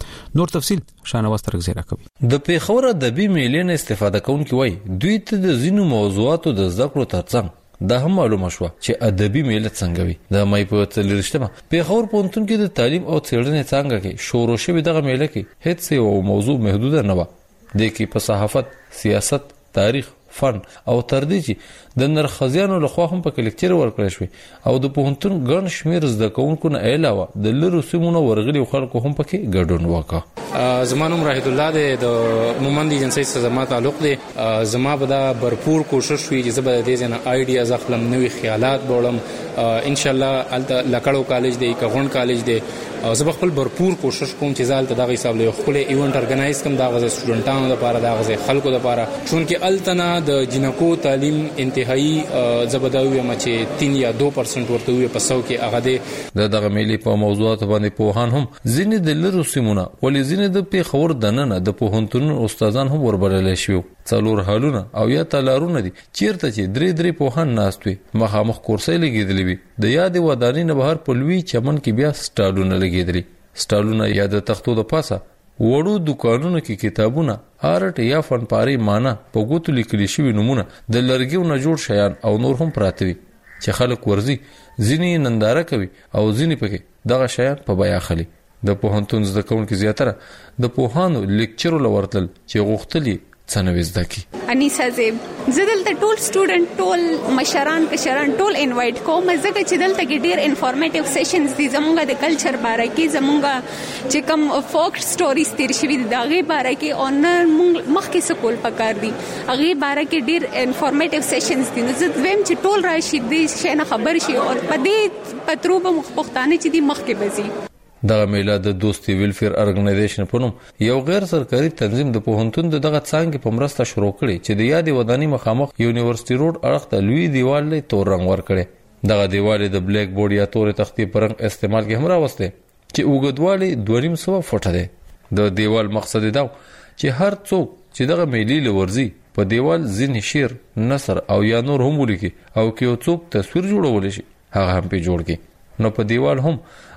A: نور تفصيل شانواز ترغزی راکوي.
O: د پیښور ادبي میلې نه استفاده کوونکي وای دوی ته د زینو موضوعاتو د زده کړو ترڅنګ دا هم معلومه شو چې ادبي میله څنګه وي. د مې په تلریشتمه پیښور پونتون کې د تعلیم او څېړنې څنګه کې شروع شوی دغه میله کې هیڅ یو موضوع محدود نه و. د کې په صحافت، سیاست، تاریخ، فن او تر دې چې د نرخزیانو لخوا هم په لیکچر ورکړل شوی او د پوهنتون ګڼ شمیر زده کوونکو نه علاوه د لرو سیمونو ورغلي خلکو هم پکې ګډون وکړ.
P: زمانوم رحمت الله د مومند ایجنسی سره زما تعلق دی. زما به دا भरपूर کوشش وی چې زبر دې نه آیډیاز خپل نوې خیالات بولم. ان شاء الله لکړو کالج دی کغون کالج دی او زه خپل भरपूर کوشش کوم چې زال ته دغه حساب له خپل ایونت ارګنایز کوم دغه سټوډنټانو لپاره دغه خلکو لپاره چون کې التنا د جنکو تعلیم انتهایی زبداوی مچ 3 یا 2% ورته وي په 100 کې هغه دی.
O: دغه میلې په موضوعات باندې پوهان هم ځینې د لرو سیمونه ولې ځینې د پیښور دننه د پوهنتون استادان هم وربلل شي. څلور حالونه او یا تلارونه دي چیرته چې درې پوهان ناستوي مخامخ کورسې لګیدلې وي. د یاد ودانۍ نه بهر په لوی چمن کې بیا سټالونه لګیدلې. سټالونه یا د تختو د پاسه وړو دکانونو کې کتابونه آرټ یا فنپاري معنا په ګوتو لیکل شوی نمونه د لرګیو نه جوړ شیان او نور هم پراته وي چې خلک ورزي ځینې ننداره کوي او ځینې پکې دغه شیان په بیا خلی. د پوهنتون زده کوونکو زیاتره د پوهانو لیکچر لورتل چې غوښتلي څنګه زده کی.
Q: انیسا زیب زدل ته ټول سټوډنټ ټول مشران کشران ټول انوایټ کوم زګه چې دلته کې ډیر انفارمیټیو سیشنز دي زمونږ د کلچر باره کې زمونږ چې کوم فوک سټوریز تیر شوی دي دغه باره کې او مخکې سکول پکار دي هغه باره کې ډیر انفارمیټیو سیشنز دي. نو زه ویم چې ټول راشي دي شنه خبر شي او په دې پتروبه مخپختانه چې دي مخکې بزي.
O: دغه میله د دوستي ویلفیر ارګنایزیشن په نوم یو غیر سرکاري تنظیم د پوهنتون دغه څنګه په مرسته شروع کړي چې د یادې ودانۍ مخامخ یونیورسيټي روډ اړخ ته لوی دیوال له تور رنگ ورکړي. دغه دیوال د بلیک بورډ یا تور تختې پر رنگ استعمال کې هم راوسته چې اوږدوالی 2.5 فوټه ده. د دیوال مقصد دا چې هر څوک چې دغه میلې لورځي په دیوال ځین شعر، نثر او یا نور هم ولیکي او کې یو څوک تصویر جوړول شي هغه هم په جوړ کې. نو په دیوال هم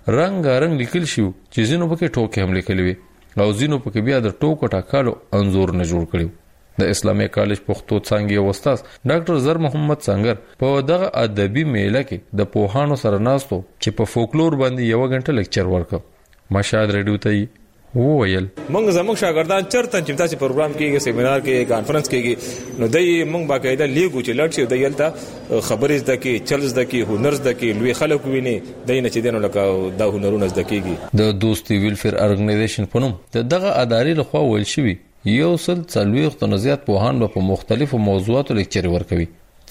O: رنگ لیکل شو چې زینو پکې ټوکې هم لیکل وي او زینو پکې بیا د ټوکو ټاکالو انزور نه جوړ کړو. د اسلامي کالج پښتو څنګه یو استاد ډاکټر زر محمد څنګر په دغه ادبي میله کې د پوهانو سره ناستو چې په فولکلور باندې یو غنټه لیکچر ورکړ. مشاهد ریډیو ته وویل
R: موږ زموږ شاګردان چرته چې تاسو پروګرام کېږي سیمینار کې کانفرنس کېږي نو دای موږ باقاعده لیګو چې لړ شي دایلته خبرې زده کې چل زده کې هنر زده کې لوی خلک ویني دای نه چې دنه لکه دا هنرونه زده کېږي.
O: د دوستي ویلفیر ارګنایزیشن په نوم دغه ادارې لخوا ویل شوی یو سل 40 زیات پوهان په مختلفو موضوعاتو لیکچر ورکوي.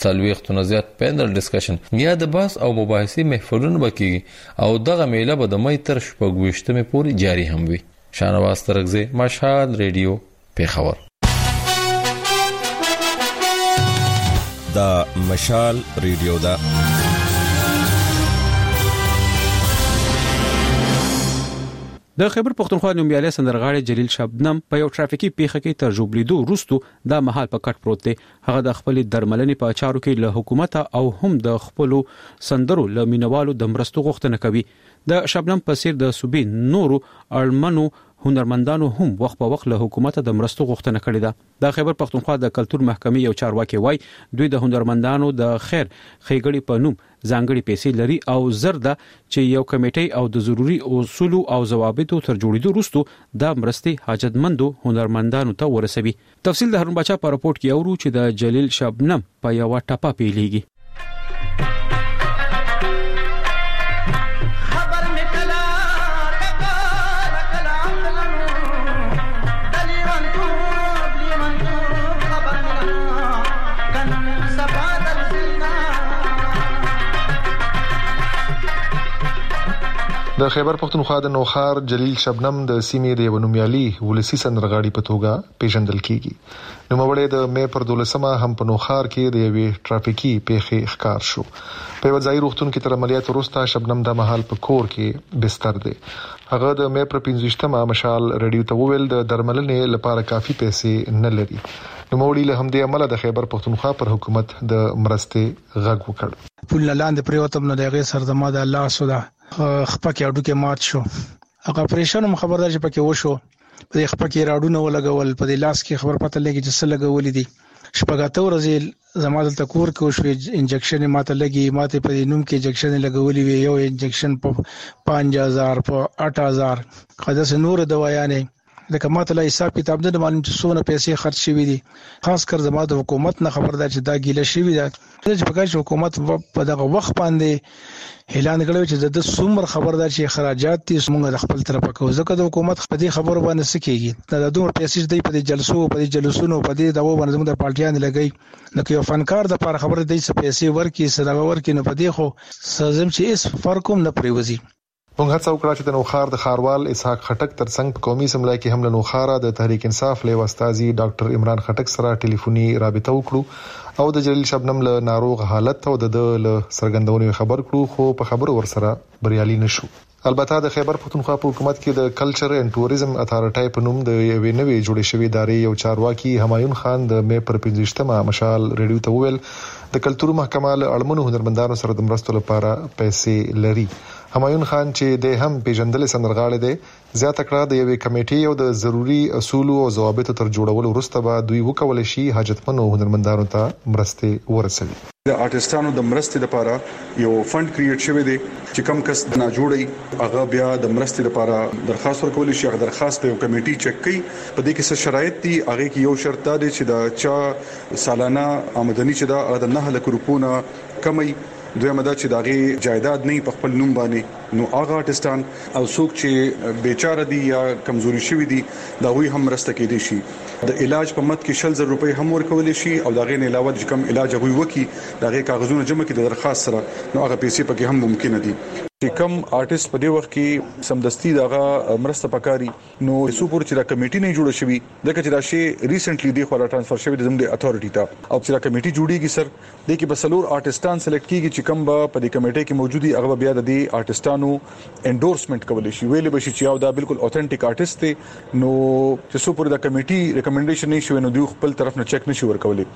O: 40 زیات پینل ډسکشن یا د بحث او مباحثې محفلونه وکړي او دغه میله به د مې تر 28 پورې جاری هم وي. شانواز ترغزی مشهد ریډیو پیښور.
N: دا مشال ریډیو دا
A: د خیبر پختونخوا نومیالی سندرغاړي جلیل شبنم په یو ټرافیکي پیښه کې تر جوړېدو وروسته د محل په کټ پروت دی. هغه د خپل درملنې په چارو کې له حکومت او هم د خپل سندرو له مینوالو د مرستو غوښتنه کوي. د شبنم په څیر د صوبې نورو اړمنو هنرمندانو هم وخت په وخت له حکومت د مرستو غوښتنه کړې ده. د خیبر پختونخوا د کلتور محکمې یو چارواکي وای دوی د هنرمندانو د خیر خېګړې په نوم ځانګړي پیسې لري او زرده چې یو کمیټې او د ضروري اصول او ضوابطو تر جوړېدو وروسته د مرستې حاجتمندو هنرمندانو ته ورسوي. تفصیل د هارون بچا په راپورټ کې اورو چې د جلیل شبنم په یو ټاپه پیلېږي.
S: د خیبر پختونخوا د نوخار جلیل شبنم د سیمې د ونومیالي ولسی سندرغاړي په توګه پیژندل کیږي. نو مړې د مې پر 12مه هم په نوخار کې د یوې ټرافیکي پیښې ښکار شو. په یو ځای روغتون کې تر عملیات وروسته شبنم د محل په کور کې بستر دی. هغه د مې پر 15مه مشال ریډیو ته وویل د درملنې لپاره کافي پیسې نه لري. نو مړې له همدې عمله د خیبر پختونخوا پر حکومت د مرستې غږ وکړ.
T: پول لاندې پریوتم نو دغه سرزما د الله سودا خپک اډو کې مات شو
H: هغه اپریشن خبردار چې پکې وشو په دې خپل کې راډونه ولګول په دې لاس کې خبر پته لګي چې څه لګولې دي شپږاته ورځې زما دلته کور کې وشو انجکشن ماته لګي ماته په دې نوم کې انجکشن لګولې وي یو انجکشن په 5000 په 8000 خدای سه نور دوايانې لکه ماته لا حساب کتاب نه معلوم چې څونه پیسې خرج شوي دي خاص کر زما د حکومت نه خبردار چې دا ګیله شوی ده چې په کار حکومت په دغه وخت باندې اعلان کړو چې د څومره خبردار چې اخراجات دي موږ د خپل طرفه کوو ځکه د حکومت په دې خبر باندې سکیږي دا دوه پیسې دی په دې جلسونو په دې دغه باندې موږ د پارټیان لګي نو یو فنکار د پر خبره دی څه پیسې ورکي سره ورکي نه پدې خو سزم چې اس فرقوم نه پریوزي
S: موږ هڅه وکړه چې د نوخار د خاروال اسحاق خټک ترڅنګ په قومي اسمبلی کې هم له نوخاره د تحریک انصاف له استاذي ډاکټر عمران خټک سره ټلیفوني رابطه وکړو او د جلیل شبنم له ناروغ حالت او د سرګندونې خبر کړو خو په خبرو ورسره بریالي نشو البته د خیبر پختونخوا په حکومت کې د کلچر اینڈ ټوریزم اتھارټي په نوم د یوې نوې جوړې شوې ادارې یو چارواکي همایون خان د مې پر 15مه مشال ریډیو ته وویل د کلتور محکمه له اړمنو هنرمندانو سره د مرستو لپاره پیسې لري همایون خان چې د هم پیژندل سندرغاړي دی زیاته کړه د یوې کمیټې او د ضروری اصول او ضوابط تر جوړولو وروسته به دوی وکول شي حاجتمنو هنرمندانو ته مرستې ورسوي
T: د آرټستانو د مرستې لپاره یو فند کریټ شوی دی چې کم کس نه جوړي هغه بیا د مرستې لپاره درخواست ورکول شي هغه درخواست په یو کمیټي چک کوي په دې کې څه شرایط دي هغه کې یو شرط دی چې دا چا سالانه آمدنی چې دا د 9 لک روپونه کمي دویمه دا چې داغه جایداد نه په خپل نوم باندې نو هغه آرټستان او څوک چې بیچاره دي یا کمزوري شوی دي دا وی هم مرسته کېدي شي د علاج په مت کې 60,000 روپۍ هم ورکول شي او داغه نه علاوه چې کم علاج غوي وکي داغه کاغذونه جمع کړي د درخواست سره نو هغه پیسې پکې هم ممکن دي چې کم آرټست په دې وخت کې سمدستي دغه مرسته پکاري نو سپور چې دا کمیټي نه جوړه شوی دغه چې دا شی ریسنټلی دی خو را ټرانسفر شوی د زموږ اتھارټي ته او چې دا کمیټي جوړیږي سر د کې بسلور آرټستان سلیکټ کیږي چې کم په دې کمیټي کې موجودي هغه بیا د دې آرټستانو انډورسمنٹ کولی شي ویل به شي چې یو دا بالکل اوثنټیک آرټست دی نو چې سپور دا کمیټي ریکمنډیشن نه شوی نو دوی خپل طرف نه چک نشي ورکولای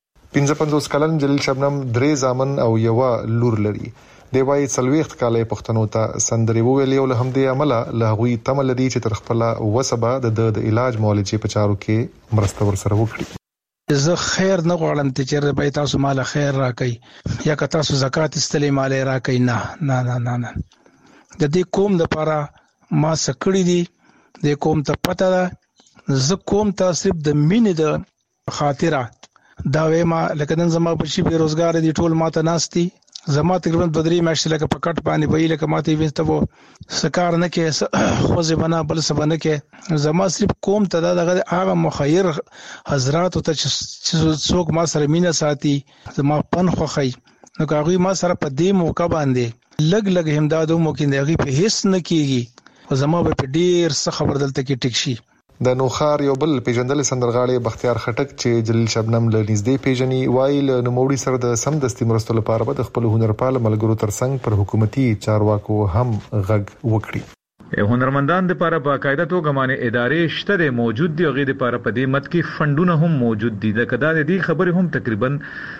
T: 55 کلن جلیل شبنم درې زامن او یو لور لري دی وايي څلويخت کالې پښتنو ته سندري وویل او له همدې عمله له غوي تمل دي چې تر خپل وسبه د علاج معالجې په چارو کې مرسته ورسره وکړي
H: زه خیر نه غواړم چې به تاسو مال خیر راکړي یا که تاسو زکات استلې مال راکړي نه د دې قوم لپاره ما سکړی دي د قوم ته پته ده زه قوم ته صرف د مینې د خاطره دا وېما لکه نن زما بچي بیروزګار دي ټول ماته ناشتي زما تقریبا 2-3 میاشتې لکه پکټ باندې وی لکه ماته وینځته وو سکار نه کې خو زبنا بل سبنه کې زما صرف قوم ته دغه هغه مخیر حضرات ته چې څوک ما سره مینا ساتي زما پن خوخی نو هغه ما سره په دې موقع باندې لګ همدادو ممکن دی په هیڅ نه کیږي زما په ډیر څه خبر دلته کې ټیک شي
S: د نوخار یو بل پیژندل سندرغاړي بختیار خټک چې جلیل شبنم له نږدې پیژني وایي له نوموړي سره د سمدستي مرستو لپاره به خپل هنرپال ملګرو ترڅنګ پر حکومتي چارواکو هم غږ وکړي
U: هنرمندان د لپاره باقاعده توګه باندې ادارې شته د موجود دي غي د لپاره په دې مت کې فندونه هم موجود دي د کدا د دې خبرې هم تقریبا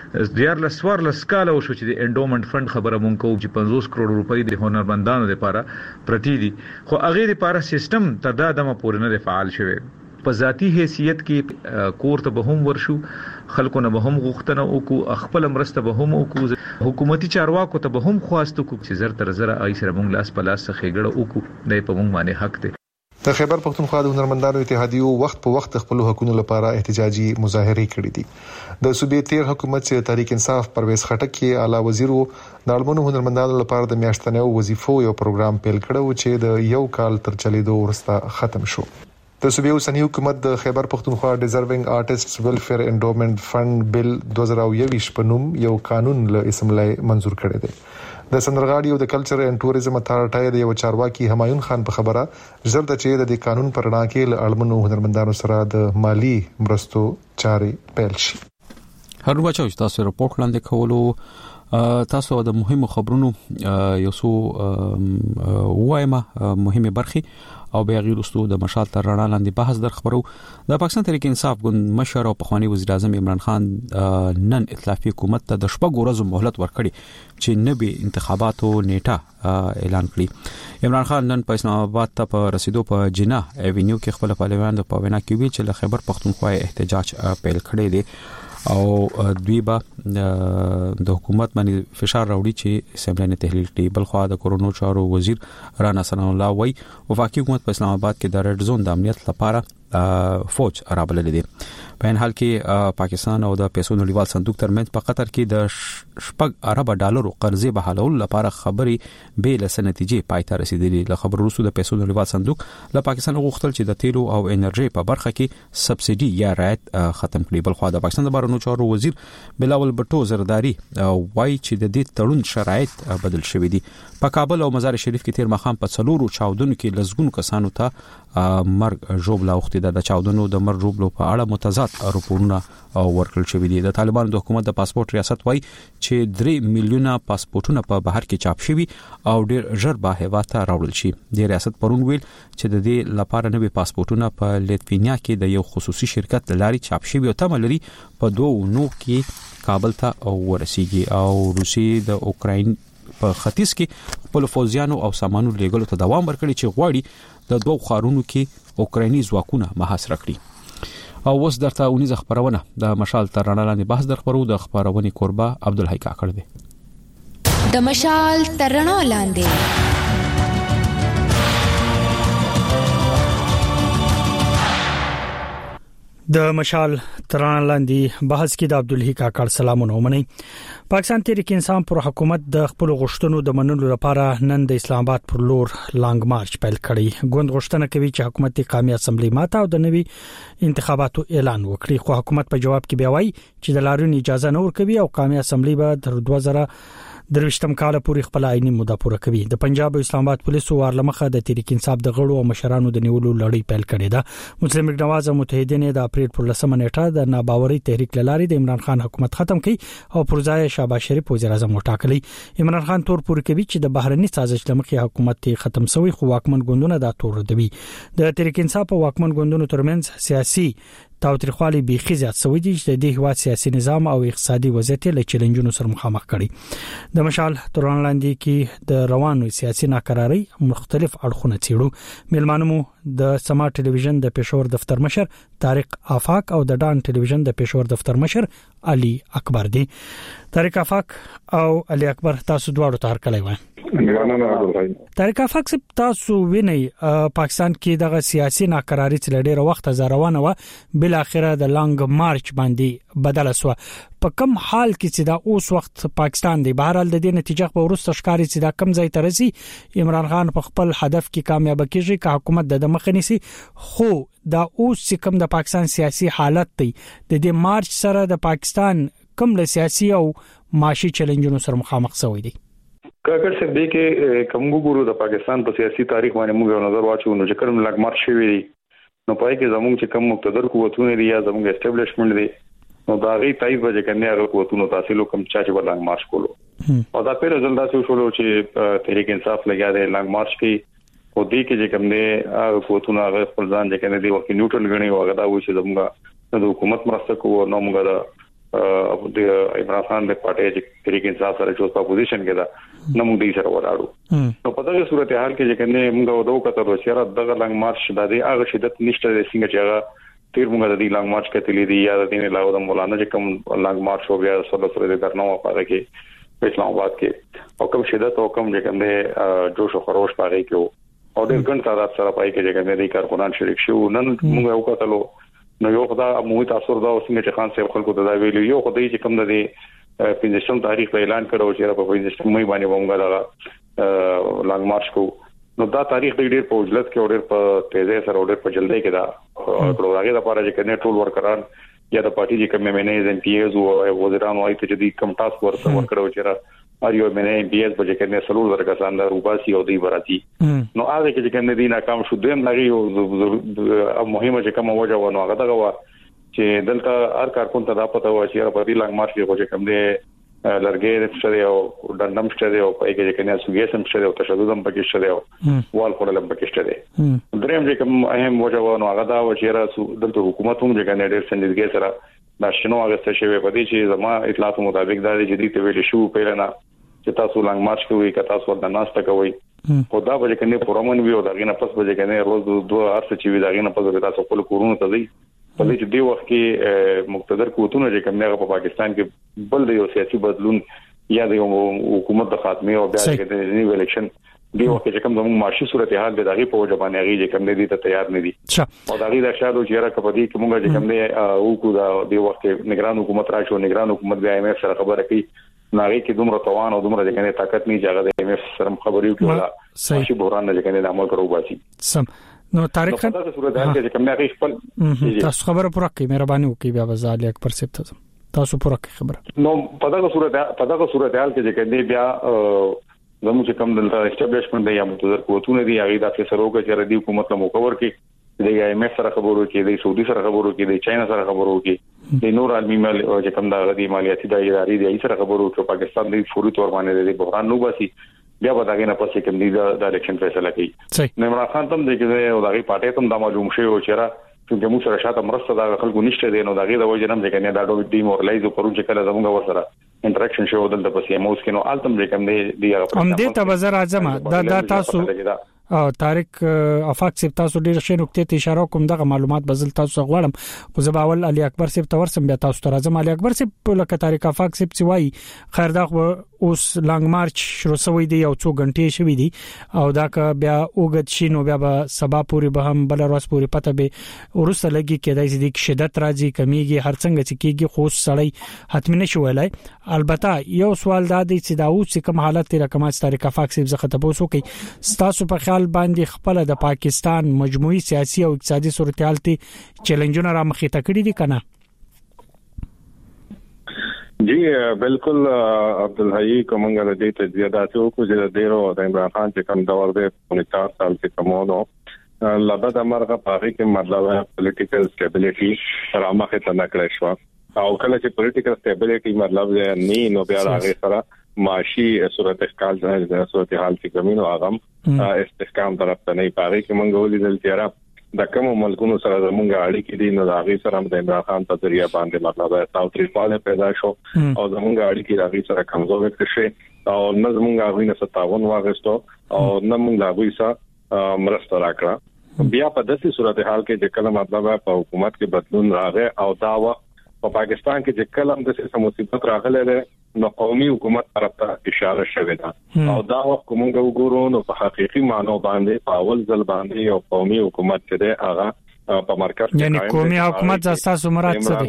U: 14 کال او شو چې د انډومنت فند خبره مونږ کوو چې 50 کروڑ روپۍ د هنرمندانو لپاره پرتی دي خو هغه لپاره سیستم تدادمه پورې نه فعال شوی په ذاتی حیثیت کې کور ته به هم ورشو خلکو نه به هم غوښتنه وکړو خپل مرسته به هم وکړو حکومتي چارواکو ته به هم خواستو چې زر تر زر آی سره مونږ لاس په لاس خېګړه وکړو د په مونږ باندې حق دی
S: د خیبر پختونخوا د هنرمندانو اتحادیو وخت په وخت خپل حقوقو لپاره احتجاجي مظاهره کړې دي د صوبې تیر حکومت چې تحریک انصاف پرویز خټک کې اعلی وزیر د اړمنو هنرمندانو لپاره د میاشتنیو وظیفو یو پروګرام پیل کړو چې د یو کال تر چلیدو وروسته ختم شو د صوبې اوسنی حکومت د خیبر پختونخوا ډیزروینګ آرټیسټس ویلفیر انډومنت فند بل 2021 په نوم یو قانون له اسمبلی منزور کړی دی د سندرغاړي او د کلچر اینڈ ټوریزم اتھارټي د یو چارواکي همایون خان په خبره زرد چې د قانون پر اړه کې له اړمنو هنرمندانو سره د مالی مرستو چارې پیل شي
A: هر بچو تاسو رپورټ لاندې کولو تاسو د مهمو خبرونو یو څو وایمه مهمه برخي او بیا غیرستو د مشال تر رڼا لاندې بحث در خبرو. د پاکستان تحریک انصاف ګوند مشر او پخوانی وزیر اعظم عمران خان نن ائتلافي حکومت ته د شپږ ورځو مهلت ورکړي چې نوي انتخاباتو نیټه اعلان کړي. عمران خان نن په اسلام آباد ته په رسیدو په جنا ایوینیو کې خپل پهلوان د پوینا کې وی چې له خیبر پختونخوا احتجاج پیل کړی دی او دوی به د حکومت باندې فشار راوړي چې اسمبلی نه تحلیل کړي. بل خو د کورونو چارو وزیر رانا ثنا الله وای وفاقي حکومت په اسلام آباد کې د ریډ زون د امنیت لپاره فوج رابلل دي. په ان حال کې پاکستان او د پیسو نړیوال صندوق ترمنځ په قطر کې د $6 ارب قرضې بحالول لپاره خبرې به له نتیجې پای ته رسیدلې. له خبر وروسته د پیسو نړیوال صندوق له پاکستان غوښتل چې د تیلو او انرژي په برخه کې سبسيډي یا رعایت ختم کړي. بل خو د پاکستان د بهرنیو چارو وزیر بلاول بټو زرداری وایي چې د دې تړون شرایط بدل شوي دي. په کابل او مزار شریف کې تیر مخام په څلورو چاودنو کې لزګونو کسانو ته مرګ ژوبلا وختي. د چاودنو د مرګ ژوبلو په اړه متضاد راپورونه ورکړل شوی دي. د طالبانو د حکومت د پاسپورت ریاست وایي چې 3 میلیونه پاسپورتونه په بهر کې چاپ شوي او ډېر ژر به هیواد ته راوړل شي. د ریاست پرون ویل چې د دې لپاره نوي پاسپورتونه په لیتوینیا کې د یو خصوصي شرکت لاري چاپ شوي او تمه لري په 2 نو کې کابل ته ورسیږي. او روسي د اوکراین په ختیځ کې خپل فوجیانو او سامانو لیږلو ته دوام ورکړي چې غواړي د دوه خارونو کې اوکرایني ځواکونه محاصره کړي. او اوس درته اونیزه خبرونه د مشال تر رڼا لاندې بحث در خبرو. د خبرونې قربا عبدالحی کاکړ دی.
F: د مشال تر رڼا لاندې
B: د مشال تران لاندې بحث کې د عبدالحی کاکړ سلامونه ومني. پاکستان تحریک انصاف پر حکومت د خپل غوښتنو د منلو لپاره نن د اسلام آباد پر لور لانګ مارچ پیل کړی. ګوند غوښتنه کوي چې حکومت قومي اسمبلی ماته او د نوي انتخاباتو اعلان وکړي. خو حکومت په جواب کې بیا وایي چې د لارون اجازه نه ورکوي او قومي اسمبلی به تر 2023 کال پورې خپل عیني موده پوره کوي. د پنجاب او اسلام آباد پولیسو ورلمخه د تحریک انصاف د غړو او مشرانو د نیولو لړۍ پیل کړې ده. مسلم لیگ نواز متحدین د اپریل پر 10 نیټه د ناباوري تحریک لاري د عمران خان حکومت ختم کړي او پرځای شهباز شریف وزیر اعظم وټاکلی. عمران خان تور پورې کوي چې د بهرني سازش لمخې حکومت ختم شوی خو واکمن ګوندونه دا تور دوي. د تحریک انصاف او واکمن ګوندونو ترمنځ سیاسي تاوتریخوالي بيخي زیات شوی دي چې د هیواد سیاسي نظام او اقتصادي وضعیت له چیلنجونو سره مخامخ کړي. د مشال تران لاندې کې د روانو سیاسي ناکراری مختلف اړخونه څیړو. ملمانمو د سما ټلویزیون د پېښور دفتر مشر طارق آفاق او د ډان ټلویزیون د پېښور دفتر مشر علي اکبر دي. طارق آفاق او علي اکبر تاسو دواړو ته هرکلی وایم. طارق آفاق تاسو ویني پاکستان کې دغه سیاسي ناکراری چې ډېر وخت زروانه و بل اخره د لانګ مارچ باندې بدل شو. په کوم حال کې چې دا اوس وخت پاکستان دی بهرحال د دې نتیجه په ورسته ښکاری چې دا کم ځای ترسي عمران خان په خپل هدف کې کامیاب کیږي که حکومت د مخنیسي. خو دا اوس چې کوم د پاکستان سیاسي حالت دی د دې مارچ سره د پاکستان کوم له سیاسي او معاشي چیلنجونو سره مخامخ شوی دی.
V: کاکړ صاحب دې کې کوم ګورو د پاکستان په سیاسي تاریخ باندې موږ نظر واچو نو چې کوم لګ مارچ شوی دی نو پای کې زموږ چې کوم مقتدر قوتونه لري یا زموږ اسټابلیشمنت دی نو دا غي تایید وجه کنه هغه قوتونو تحصیل کوم چا چې ولنګ مارچ کولو او دا پیر ځل تاسو شولو چې تحریک انصاف لګیا دی لنګ مارچ کې او دې کې چې کوم نه هغه قوتونه هغه خپل ځان چې کنه دی وکي نیوټرل غني او هغه دا و چې زموږ د حکومت مرسته کوو نو موږ دا د عمران خان د پارټي چې تحریک انصاف سره چې په پوزیشن کې دا نو موږ دې سره ولاړو. نو په دغه صورت حال کې چې کنه موږ ودو کتل چې دغه لنګ مارچ د دې هغه شدت نشته څنګه چې هغه تیر موږ د دې لنګ مارچ کتلې دي یا د دې نه علاوه د مولانا چې کوم لنګ مارچ هو بیا سره د درنو پاره کې اسلام آباد کې او کوم شدت او کوم چې کنه جوش او خروش پاره کې او د ګڼ تعداد سره پای کې چې کنه د کارکونان شریک شو نن موږ یو کتلو نو یو خدای مو تاسو دا اوسنګ چې خان صاحب خلکو ته دا ویلو یو خدای چې کوم د 15 تاریخ په اعلان کړو چې په 15 مې باندې ومغه دا لانګ مارچ کو نو دا تاریخ ډېر په وجلت کې اور په تیزه سره اور په جلدی کې دا کړو هغه لپاره چې کنه ټول ورکران یا د پارټي چې کوم مینیز ان پی ایز او وزیرانو وايي چې د کم ټاسک ورته ورکړو چې اریو مینې پی ایز په کنه سلول ورکسان دا روباسي او دی براتي نو هغه چې کنه دی ناکام شو دیم لري او مهمه چې کوم وجه ونه هغه دا چې دلته هر کارکون ته دا پته و چې په دې لنګ مارچ کې کوم دی لرګي شته او دندم شته او پای کې کنه سوګې سم شته او تشدد هم پکې شته او وال خورل پکې شته دریم چې کوم اهم وجه نو هغه دا و چې را دلته حکومت هم چې کنه ډېر سندګي سره دا شنو هغه څه شوی په دې چې زما اطلاعات مطابق دا چې دې ته ویل شو پیرنه چې تاسو لنګ مارچ کوي که تاسو د ناشته کوي خدا به کنه پرمن ویو دا غینه پس به کنه روز دوه ارڅ چې وی دا غینه پس به تاسو خپل کورونه ته ځي په دې چې دی وخت کې مقتدر قوتونه چې کوم نه په پاکستان کې بل د یو سیاسي بدلون یا د حکومت د خاتمه او بیا د نیو الیکشن دی وخت چې کوم زموږ معاشي صورتحال به دغه په وجه باندې هغه چې کوم دي ته تیار نه دي او دغه د شادو چې را کپدي کومه چې کوم نه او کو دا دی وخت نگران حکومت راشو نگران حکومت بیا ایم سره خبره کوي ناغي کې دومره توان او دومره ځکه طاقت نه ځای د ایم سره خبرې کوي معاشي بحران نه ځکه د عمل کړو باسي
B: سم نو طارق خان
V: تاسو صورتحال کې کوم نه خپل
B: تاسو خبره پوره کړئ مهرباني وکړئ بیا وزالي اکبر صاحب ته تاسو پوره کړئ خبره
V: نو په دغه صورتحال کې چې کنده بیا زموږ چې کوم دلته اسټابلیشمنت دی یا متضرر قوتونه دي هغه د فیصلو کې چې ردی حکومت له مکور کې د ایم ایف سره خبرو کې د سعودي سره خبرو کې د چاینا سره خبرو کې د نور عالمي مال چې کوم د غدي مالیاتي د ادارې د سره خبرو کې پاکستان د فوري تور باندې د بحران نو باسي بیا به داګه نه پسې کوم د الیکشن فیصله کوي عمران خان تم د کې او دغه پارټي تم د معلوم شوی او چیرې چې موږ سره شاته مرسته د خلکو نشته دي نو دغه د وجه نم ځکه نه دا ډو ډی مورلایز پرون چې کله زموږ ورسره انټریکشن شو دلته پسې موږ کینو التم کوم دی
B: هم دې ته وزر اعظم دا تاسو طارق افاق سیب تاسو ډیر ښه نقطې ته اشاره کوم دغه معلومات بزل تاسو غواړم خو زباول علي اکبر سیب تورسم بیا تاسو ته راځم علي اکبر سیب لکه طارق افاق سیب سی وای خیر دا اوس لانګ مارچ شروع شوی دی او 2 غنټې شوی دی او دا که بیا اوګد شي نو بیا به سبا پوری به هم بل ورځ پوری پته به ورسته لګي کېدای شي د شدت راځي کمیږي هر څنګه چې کېږي خو سړی حتمی نشي ویلای البته یو سوال دا دی چې دا اوس کوم حالت تیر کوم طارق افاق سیب زخه تاسو کې تاسو په خیال باندې خپل د پاکستان مجموعي سیاسي او اقتصادي صورتحال ته چیلنجونه را مخې ته کړی دي کنه
V: جی بالکل عبدالحی کومنګ د دې ته زیاتو کو چې ډیرو د عمران خان چې کوم دور دی 4 سال کې کومونو لبد امرغه پاره کې مطلب پولیټیکل سټیبিলিټي رامخه ته نکړې شو او کله چې پولیټیکل سټیبিলিټي مطلب نه نو بیا راغی سره معاشي صورتحال د صورتحال کې کمینو اغم استحکام طرف ته نه پاره کې مونږ ولیدل چې د کوم ملکونو سره زمونږ اړیکې دي نو هغه سره د عمران خان په ذریعہ باندې مطلب تاوتریخواله پیدا شو او زمونږ اړیکې هغه سره کمزورې شي او نه زمونږ هغه نه ستاون واغستو او نه مونږ هغه سره مرسته راکړه بیا په داسې صورتحال کې چې کله مطلب په حکومت کې بدلون راغی او دا په پاکستان کې چې کله د څه مصیبت راغله نو قومي حکومت طرف ته اشاره شوې ده او دا وخت کومه وګورو نو په حقيقي معنی باندې په اول ځل باندې یو قومي حکومت چې ده هغه په مرکز کې
B: یعنی قومي حکومت ځاساسو مراد څه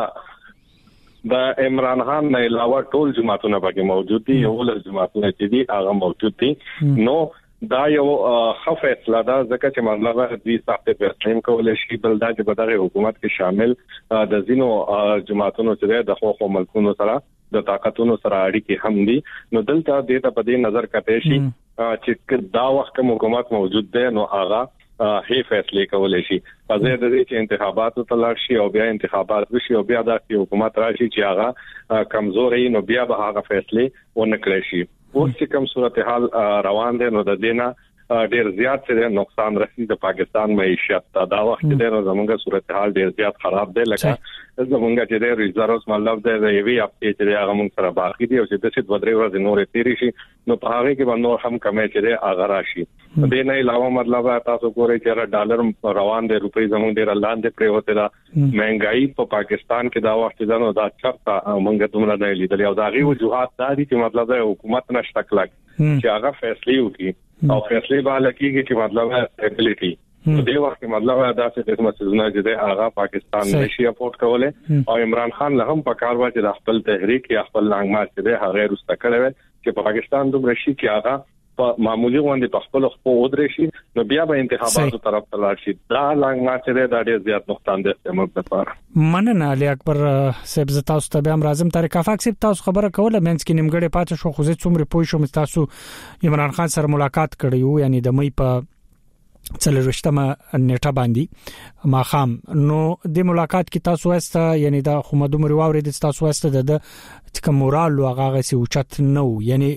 B: دي
V: د عمران خان نه علاوه ټول جماعتونه پکې موجود دي یو له جماعتونه چې دي هغه موجود دي نو دا یو خفه اصلاح ده ځکه چې مطلب دوی سخت پرسیم کولای شي بل دا چې بدغه حکومت کې شامل د زینو جماعتونو چې د خو ملکونو سره د طاقتونو سره اړیکې هم دي نو دلته د دې په دې نظر کته شي چې دا وخت کوم حکومت موجود ده نو هغه هي فیصله کولای شي په ځای د دې چې انتخابات تلل شي او بیا انتخابات وشي او بیا د حکومت راشي چې هغه کمزوري نو بیا به هغه فیصله ونکړي شي اوس چې کوم صورتحال روان دي نو د دینه ډیر زیات څه نقصان رسیدي د پاکستان معیشت دا وخت د زمونږه صورتحال ډیر زیات خراب دی لکه زمونږه چې د ریزروس مطلب د یوې اپډیټ چې هغه موږ سره باقی دي او چې د څه بدري ورځې نورې تیری شي نو په هغه کې باندې هم کمې چې هغه راشي د نه علاوه مطلب تاسو ګورئ چې ډالر روان دي روپۍ زمونږ ډیر لاندې پرې وته دا مهنګای په پاکستان کې دا وخت ځنو دا چرته موږ دومره نه لیدل او دا غي وجوهات دا دي چې مطلب حکومت نشته کلک چې هغه فیصله وکړي او فیصله به لکېږي چې مطلب سټیبিলিټي د دې وخت مطلب دا چې د مسعودنا چې هغه پاکستان نشي اپورټ کولای او عمران خان له هم په کار و چې د خپل تحریک یا خپل لانګ مارچ چې هغه رسته کړي چې په پاکستان دومره شي چې هغه په معمولی باندې په خپل خو ودرې شي نو بیا به انتخاباتو طرف ته لاړ شي دا لانګ مارچ د ډېر زیات نقصان ده موږ لپاره
B: مننه علي اکبر صاحب ز تاسو ته به راځم طارق افاق صاحب تاسو خبره کوله مینس کې نیمګړې پاتې شو خو زه څومره پوه شوم تاسو عمران خان سره ملاقات کړی یو یعنی د مې په څلروشتمه نیټه باندې ماخام نو د ملاقات کې تاسو واسطه یعنی دا خمدومر واوري د تاسو واسطه د کوم مورال هغه سي اوچت نو یعنی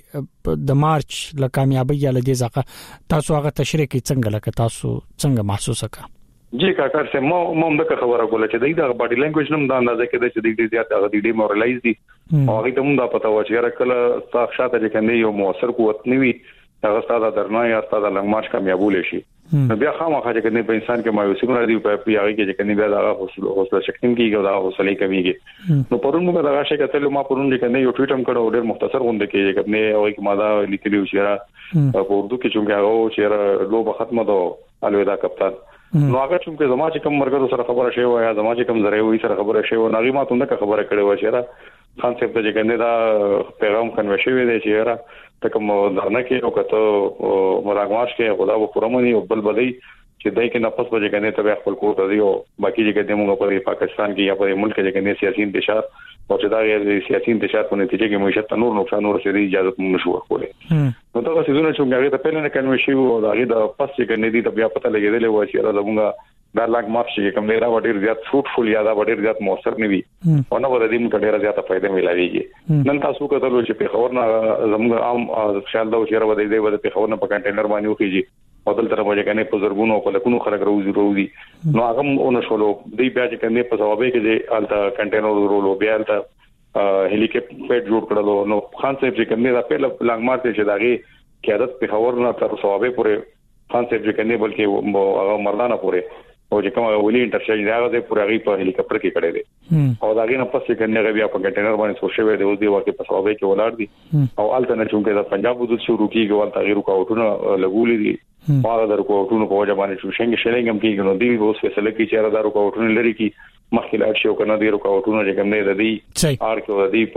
B: د مارچ له کامیابی یا له دې ځکه تاسو هغه تشریح کې څنګه لکه تاسو څنګه محسوسه کا
V: جی کاکر سه مو د خبره کوله چې د باډي لانګویج نوم د اندازه کې د چې د زیات هغه د ډیمورالایز دي او هغه ته مونږ دا پته و چې کله تاسو شاته چې کنده یو موثر قوت نیوي هغه ستاسو درنه یا تاسو لنګ مارچ کامیابول شي بیا خامخا چې کنده په انسان کې مایوسی راځي په هغه کې چې کنده بیا دا حوصله شکتم کیږي دا حوصله کمیږي نو پرون موږ دا شي کتل ما پرون چې کنده یو ټویټم کړو ډېر مختصر غونډه کې چې کنده هغه کې ماده لیکلو چې په اردو کې چې هغه چې لوبه ختمه ده الوداع کپتان نو هغه چې زما چې کوم مرګ سره خبره شوی و یا زما چې کوم زره وي سره خبره شوی و نغې ما ته نه خبره کړې و چې خان صاحب ته چې کنده دا پیغام کنوي شوی دی چې تکم درنه کې او کته مراغماش کې خدا و پرمني او بلبلي چې دای کې نفس بجې کنه ته خپل کور ته دی او باقي چې کنه موږ په پاکستان کې یا په ملک کې کنه سیاسي انتشار او چې دا سیاسي انتشار په نتیجه کې معیشت نور نقصان ور سره اجازه نشو ورکولې نو دا څه زونه چې هغه ته پهل نه کنه شي او هغه د پس چې کنه دي ته بیا پته لګیدل و چې راځمږه دا لاګ مارچ چې کوم ډیر وړ زیات فروټفل یا دا وړ زیات موثر نیوي او نو ورته دې ډیر زیات فائدې ملایږي نن تاسو کتل چې په خبر نه زموږ عام خیال دا چې ورته دې په خبر نه په کنټینر باندې وکړي او دلته راځي کنه په زرګونو په لکونو خلک راوځي نو هغه اون شولو دې بیا چې کنه په ثوابه کې دې الته کنټینر ورولو بیا الته هلیکاپټر جوړ کړلو نو خان صاحب چې کنه دا په لاګ مارچ چې داغي قیادت په خبر نه تر ثوابه پورې خان صاحب چې کنه بلکې هغه مردانه پورې او چې کوم ولي انټرچینج دی هغه پورې غي په هلیکاپټر کې کړی دی او دا غي نه پسې کنه بیا په کنټینر باندې سوشل دی او دی ورته په ثوابه کې ولاړ دي او الته نه چې دا پنجاب وځو شروع کیږي ول تغیر کوټونه لګولې دي ماده در کوټونو په وجه باندې چې څنګه هم کیږي نو دی اوس فیصله کوي چې را دارو کوټونه لري کی مخکې لاړ شي او کنه دی کوټونه چې کوم نه دی آر کې دی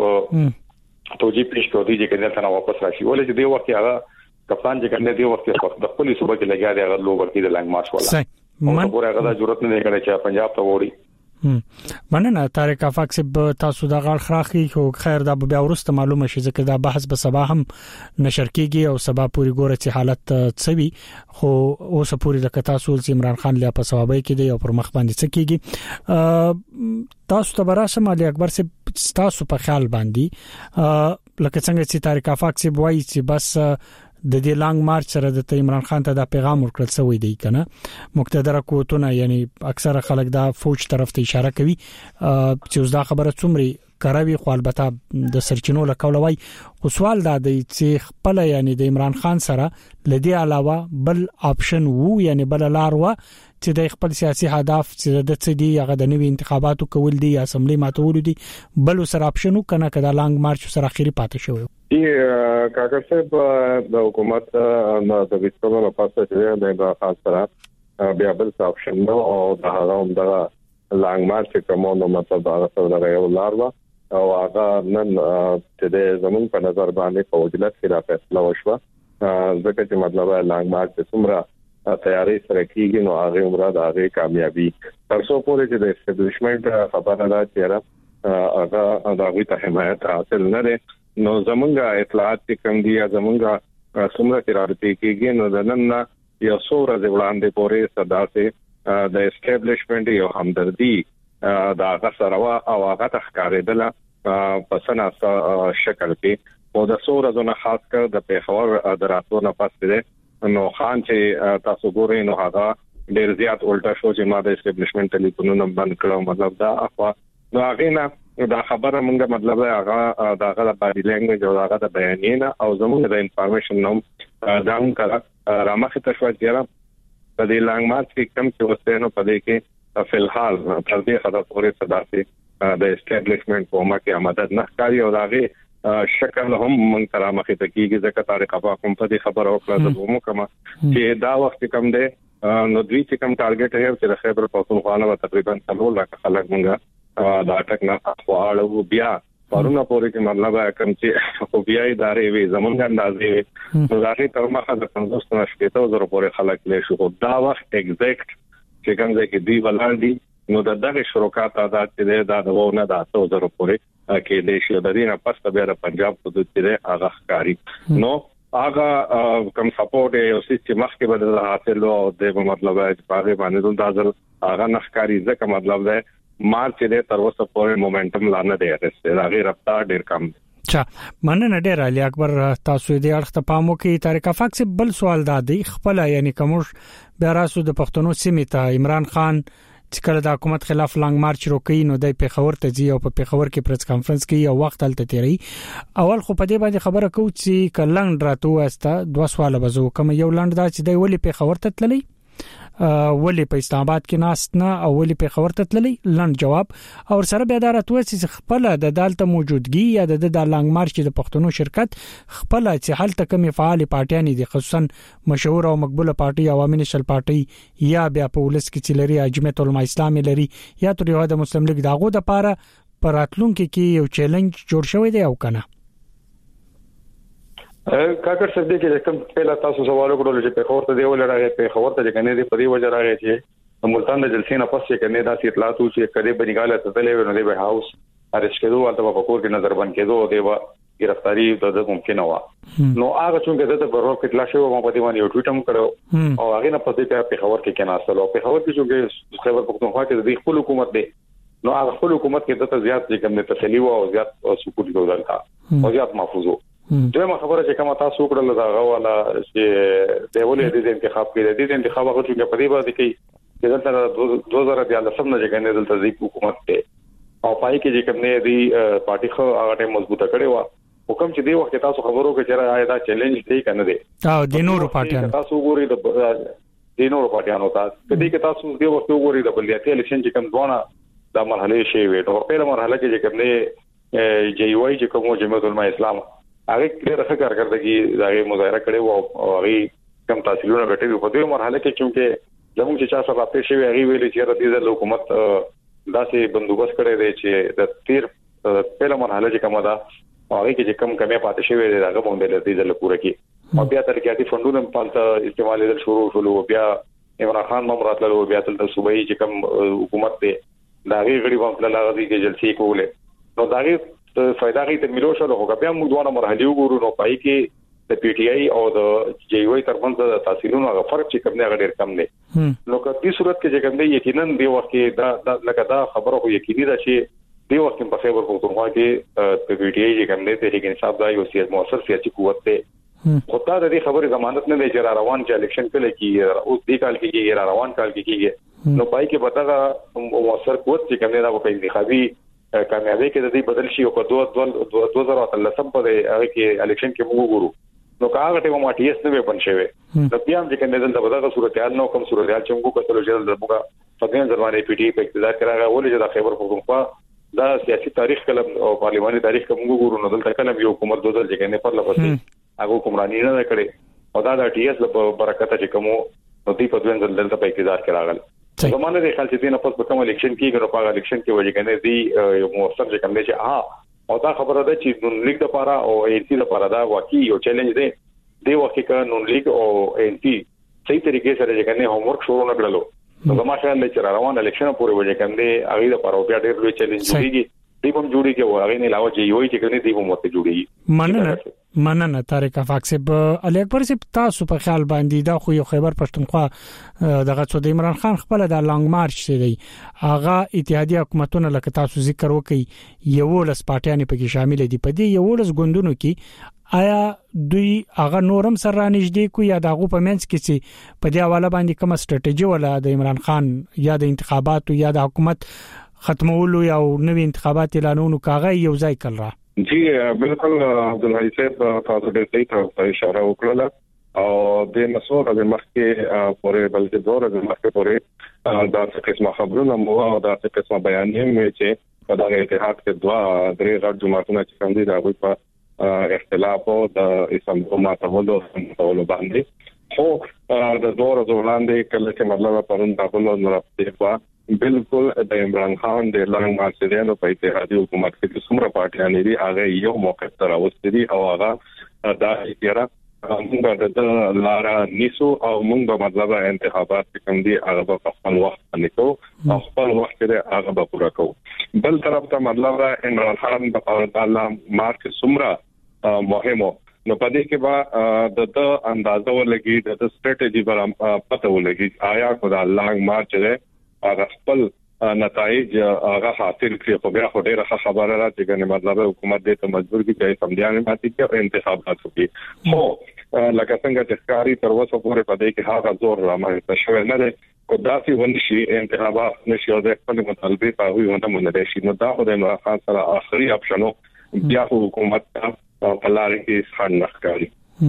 V: په توجی پېښ کوي چې کنه ته واپس راشي ولې چې دی وخت هغه کپتان چې کنه دی وخت د خپل صوبه کې لګیا دی هغه لوګر کې د لنګ مارچ والا من پورا غدا ضرورت نه کړي چې پنجاب ته وړي
B: مننه طارق افاق سب تاسو د غړ خراخي خو خیر دا بیا ورسته معلومه شي ځکه دا بحث به سبا هم نشر کیږي او سبا پوری ګوره چې حالت څوي خو اوس پوری د تاسو عمران خان لیا په ثوابای کې دی او پر مخ باندې څه کیږي تاسو ته براسم علي اکبر سب تاسو په خیال باندې لکه څنګه چې طارق افاق سب وایي چې بس د دې لانګ مارچ سره د عمران خان ته دا پیغام ورکړل شوی دی کنه مقتدر قوتونه یعنی اکثره خلک دا فوج طرف ته اشاره کوي چې اوس دا خبره څومره کاروي خو البته د سرچینو له کولوي خو سوال دا دی چې خپل یعنی د عمران خان سره لدی علاوه بل اپشن وو یعنی بل لار و چې د خپل سیاسي هدف چې د څه دی هغه د نوي انتخاباتو کول دي اسمبلی ماتول دي بل سره اپشن کنه کدا لانګ مارچ سره اخیری پاتې شوی
D: کاکر صاحب د حکومت د ویټو په پاسه چې د خاص سره بیا بل اپشن نو او د هغه هم د لانګ مارچ کومو نو مطلب هغه سره یو لار و او هغه نن چې د زمون په نظر باندې په وجلت کې را فیصله وشوه ځکه چې مطلب لانګ مارچ څومره تیاری سره کیږي نو هغه عمره د هغه کامیابی تر څو پورې چې د اسټابلیشمنت خبره ده چې هغه د هغه ته حمایت حاصل نه لري نو زمونږه اطلاعات کم دي یا زمونږه څومره ترابطي کیږي نو د نن یو څوره د وړاندې پورې صدا سي د اسټابلیشمنت یو همدردي دا هغه سره او هغه تخکارېدل په سنا شکل کې او د څوره زونه خاص کر د پیښور دراتو نه پاتې نو خان چې تاسو ګورئ نو هغه ډیر زیات الټا شو چې ما د اسټابلیشمنت ټلیفونونه بند کړو مطلب دا اخوا نو هغه نه دا خبره مونږه مطلب هغه داغه د باډي لانګویج او هغه د بیانینه او زموږ د انفارمیشن نوم دا هم کړه رامخه تشوي چې په دې لانګ مارچ کې کم څه وسته نو پدې کې فلحال تر دې خبره پورې صداسي د اسټابلیشمنت په مکه مدد نه کوي او هغه شکل هم مونږ تر مخه ته کېږي ځکه طارق افاق هم په دې خبره وکړه د مو کما چې دا وخت کم دی نو دوی چې کم ټارګټ هي چې خیبر پختونخوا نه تقریبا 3 لک خلک مونږه دا ټک نه خواړو بیا پرونه پورې چې مطلب کوم چې خو بیا ادارې وي زمونږ اندازې نو دا چې تر مخه د 15,000 پورې خلک له شو دا وخت ایگزیکټ چې کوم ځای کې دی ولادي نو دغه شروکات تعداد چې دا د وونه د 8,000 پورې کې د شي د دینه پس بیا د پنجاب حدود کې هغه ښکاری نو هغه کم سپورټ یو چې مخکې بدل حاصل او د مطلب هغه باندې دازل هغه نخکاری ځکه مطلب ده مارچ دې تر اوسه پورې مومنټم لا نه دی رسېدلی هغه رفتار ډیر کم دی.
B: چا مننه ډیر علي اکبر تاسو دې اړخ ته پامو کې طارق افاق سے بل سوال دادی خپل یعنی کومش بیا راسو د پښتنو سیمې ته عمران خان چې کله د حکومت خلاف لانګ مارچ روکي نو د پیښور ته ځي او په پیښور کې پریس کانفرنس کوي او وخت تلته تیری اول خو په دې باندې خبره کوي چې کلنګ راتو واسطه دوه سوال بزو کوم یو لاند دا چې د ولې پیښور ته تللی ولې په اسلام آباد کې ناست نه او ولې پیښور ته تللی لاند جواب او سره بیا دارت و چې خپل د دالته موجودګي یا د لانګ مارچ د پښتنو شرکت خپل چې حل تکمه فعال پارټیان دي خصوصا مشهور او مقبوله پارټي عوامي نشل پارټي یا بیا په ولس کې چې لري جمعیت العلماء اسلامي لري یا تر یو د مسلم لیگ داغو د پاره پراتلونکو کې یو چیلنج جوړ شوی دی او کنه
V: کاکر څه دې کې کوم पहिला تاسو سوال وکړل چې په خور ته دی ولرغه په خور ته کنه دی په دې وجه راغی چې ملتان د جلسې نه پسې کنه دا چې اطلاعات چې کړي بنګاله ته تللی ونه دی به هاوس ارش کېدو ولته په کور کې نظر بند کېدو دی و گرفتاری د ممکن و نو هغه څنګه د برو کې تلاشي و په دې باندې یو ټویټ هم کړو او هغه نه پسې په خور کې کنه اصل او په خور کې چې خبر پښتونخوا کې د خپل حکومت دی نو هغه خپل حکومت کې د زیات چې کوم تسلی او زیات سکوت ډول کا او زیات محفوظ دویمه خبره چې کومه تاسو وکړل دا غواله چې د ولې د انتخاب کې د انتخاب هغه چې په دې باندې کې چې دلته 2013 نه ځګنه دلته ځي حکومت ته او پای کې چې کوم نه دی پارټي خو هغه مضبوطه کړي و حکم چې دی وخت تاسو خبرو کې چې راځي دا چیلنج دی کنه دی
B: او د نورو پارټیانو
V: تاسو ګوري د نورو پارټیانو تاسو کدی کې تاسو دی وخت ګوري د بلدیاتي الیکشن چې کوم دوه د مرحله شی وي نو په مرحله کې چې کوم نه جی وای چې کوم جمعیت العلماء اسلام هغه کله راځه کارکړدګي دا مظاهره کړي او هغه کم تحصیلونه غټي په دې مرحله کې چې زموږ چې چا سره راځي شوی هغه ویلي چې د حکومت داسې بندوبست کړي دی چې د تیر په مرحله کې کومه ده هغه کې چې کم کمه پاتې شوی دی هغه باندې لدی ځل پوره کی او بیا ترکیاتي فندونه پالته استعمال دل شروع شول بیا عمران خان ممرات له بیا تل صوبایي چې کم حکومت ته دا غړي په لغوي کې جلسې کوله نو دا فائدہ غي ته ملو شو هغه بیا موږ دوه مرحله وګورو نو پای کې د پی ټی آی او د جی وای ترمنځ د تحصیلونو هغه فرق چې کوم نه غډیر کم دی نو په دې صورت کې چې کوم دی یقینا دی وخت کې دا لکه دا خبره خو یقیني ده چې دی وخت په خبر پښتونخوا کې د پی ټی آی چې کوم دی تحریک انصاف دا یو سیاسي موثر سیاسي قوت دی خو دا د خبرې ضمانت نه دی چې روان چې الیکشن کله کې اوس دی کال کې روان کال کې نو پای کې پتا موثر قوت چې کوم دی دا په انتخابي کامیابی کې د دې بدل شي او په 2013 په هغه کې الیکشن کې موږ ګورو نو هغه ټیم ما ټي اس نه بن شوی نو بیا هم چې کنه دلته بدغه صورتحال نو کوم صورتحال چې موږ کتل چې دغه فدین ځواني پی ټی په اقتدار کې راغی ولې چې د خیبر پختونخوا دا سیاسي تاریخ کلم او پارلماني تاریخ کوم ګورو نو دلته کلم یو حکومت دوزل چې کنه پر لپاره هغه حکمرانی نه کړي او دا د ټي اس په برکت چې کوم نو دی په دوین دلته په اقتدار کې راغل زمانه د خلک چې نه پس په کوم الیکشن کې ګرو په الیکشن کې وځي کنه دی یو موثر چې کوم دی چې او دا خبره ده چې نون لیگ لپاره او ان سی لپاره دا واقعي یو چیلنج دی وخت کې نون لیگ او ان سی صحیح طریقې سره چې کنه هوم ورک شروع نه کړلو نو زما خیال دی چې روان الیکشن پورې وځي کنه هغه لپاره بیا ډېر لوی چیلنج جوړیږي دی کوم جوړیږي او هغه نه علاوه چې یو چې کنه دی کوم ورته جوړیږي
B: مننه طارق افاق صاحب علي اکبر صاحب تاسو په خیال باندې دا خو یو خیبر پښتونخوا دغه څو د عمران خان خپل د لانګ مارچ دی هغه اتحادیه حکومتونه لکه تاسو ذکر وکي یو لس پارټیان پکې شامل دي په دې یو لس ګوندونو کې آیا دوی هغه نورم سره رانږدې کو یا دغه په منځ کې چې په دې حواله باندې کومه ستراتیژي ولا د عمران خان یا د انتخاباتو یا د حکومت ختمولو یا نوې انتخابات اعلانونو کاغه یو ځای کړل
D: جی بالکل عبدالحی صاحب تاسو ډېر صحیح ته اشاره وکړه او د مسور د مخکې پورې بلکې دوره د مخکې پورې دا څه قسمه خبرونه مو او دا څه قسمه بیانې مې چې په دغه اتحاد کې دوه درې غټ جماعتونه چې کوم دي دا په اختلاف او د اسلام ماتولو باندې خو د دوره وړاندې کله چې مطلب پرون دا بل نو راځي بالکل د عمران خان د لنګ مارچیانو په اتحادیه حکومت کې څومره پارټیان دي هغه یو موقف تر اوسه او هغه دا ایرا موږ د لارا نیسو او موږ مطلب انتخابات کوم دي هغه په خپل وخت باندې کو او خپل وخت کې هغه به پوره کو بل طرف ته مطلب عمران خان په الله مارچ څومره مهمه نو پدې کې با د اندازو لګي د ستراتیژي پر پته ولګي آیا خدای لانګ مارچ ده هغه خپل نتایج هغه حاصل کړي خو بیا ډېره خبره را چې ګنې مطلب حکومت دې ته مجبور کړي چې سمجھانه ماتي کې انتخابات وکړي خو لکه څنګه چې ښکاری تر اوسه پورې پدې کې هغه زور رامنځته شوی نه دی کو داسې ونشي انتخابات نشي د خپل مطالبه په وی ونه مونږ شي نو دا خو د خاص سره اخري اپشنو بیا حکومت په لار کې ځان نخکاری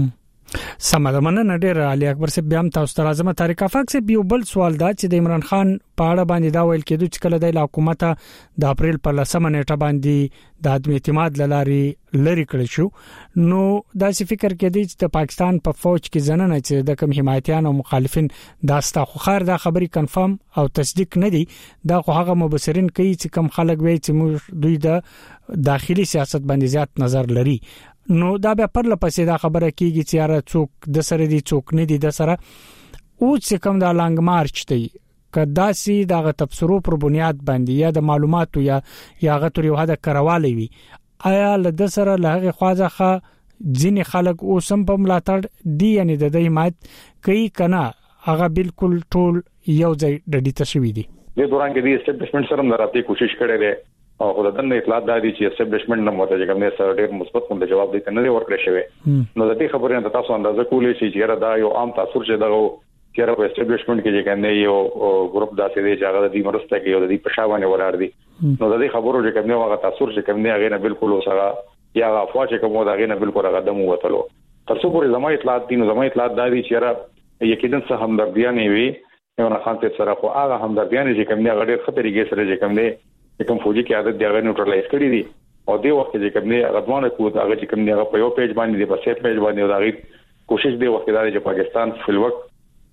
B: سمادمنه نډیر علي اکبر سے بیا تاسو ته راځم طارق افاق سے یو بل سوال دا چې د عمران خان په اړه باندې دا ویل کېدو چې کله د حکومت د اپریل په 10 نیټه باندې د عدم اعتماد لاري لری کړی شو نو دا څه فکر کېدی چې د پاکستان په فوج کې زننه چې د کم حمایتيان او مخالفین داستا خو خیر دا خبري کنفرم او تصدیق نه دي دا خو هغه مبصرین کوي چې کم خلک وایي چې دوی د داخلي سیاست باندې زیات نظر لري نو دا به پر لپسې دا خبره کیږي چې یاره څوک د سره دي څوک نه دي د سره او چې کوم دا لانګ مارچ دی کدا سي دا تفسیرو پر بنیاد باندې یا د معلوماتو یا غتر یو هدا کروالی وي آیا له سره له خواځه ځین خلک او سم په ملاتړ دی یعنی د دې مات کوي کنه هغه بالکل ټول یو ځای د دې تشوي دي
V: د دوران کې د اسټابلیشمنت سره مراتب کوشش کړي دي او خدای د اطلاعات دادي چې اسټابلیشمنت نه موته چې کومه سره ډېر مثبت کوم جواب دی کنه ورکړی شوی نو د دې خبرې نه تاسو اندازه کولای شئ چې دا یو عام تاثیر چې دغه چیرې په اسټابلیشمنت کې کنه یو ګروپ داسې دی چې هغه د دې مرسته کوي او د دې پښاونه ولاړ دي نو د دې خبرو چې کومه هغه تاثیر چې کومه هغه نه بالکل وسره یا افوا چې کومه هغه نه بالکل هغه دمو وتلو تر څو پورې زموږ اطلاعات دي نو زموږ اطلاعات دادي چې یقینا څه همدردیان وي نو خان ته سره خو هغه همدردیان چې کومه هغه ډېر خطرېږي سره چې کوم فوجي کې عادت دی هغه نیوټرلایز کړی دي او د وخت چې کومه غدوانه کو هغه چې کومه هغه په یو پیج باندې دی په سیټ پیج باندې او هغه کوشش دی وخت دا چې پاکستان فل وخت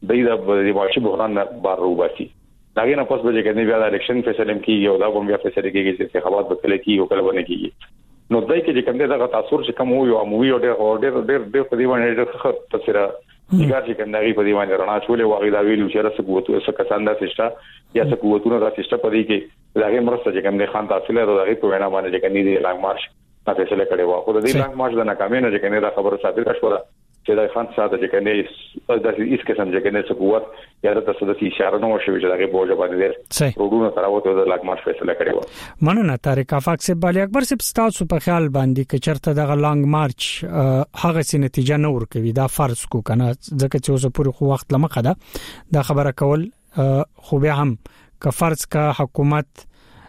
V: د واشي بحران بار روباسي داګه نه پس به کې بیا د الیکشن فیصله کیږي او دا کوم بیا فیصله کیږي چې انتخابات به کله کیږي او کله باندې کیږي نو دای کې چې کومه دا تاثیر چې کوم یو اموي او ډېر په دی باندې ډېر تاثیر دیګر چې کوم دغه په دی باندې رڼا چولې واغې دا ویلو چې رس قوتو څه کسان دا سشته یا څه قوتونه دا سشته په دی کې دغه مرسته چې کوم د خان تحصیل او دغه په وینا باندې چې کوم دی لانګ مارش فیصله کړي و خو د دې لانګ مارش د ناکامۍ نه چې کوم دا خبره ثابته شوه چې د خان ساده چې کوم د هیڅ قسم چې کوم څه قوت یا د تصدیق اشاره نه وشوي چې دغه بوج باندې روډونه تراوته د لانګ مارش فیصله کړي و
B: مننه طارق افاق سے علي اکبر سے تاسو په خیال باندې چې چرته د لانګ مارچ هغه سي نتیجه نه ورکوي دا فرض کو کنه ځکه چې اوس پورې خو وخت لمخه ده دا خبره کول خو به هم که فرض کا حکومت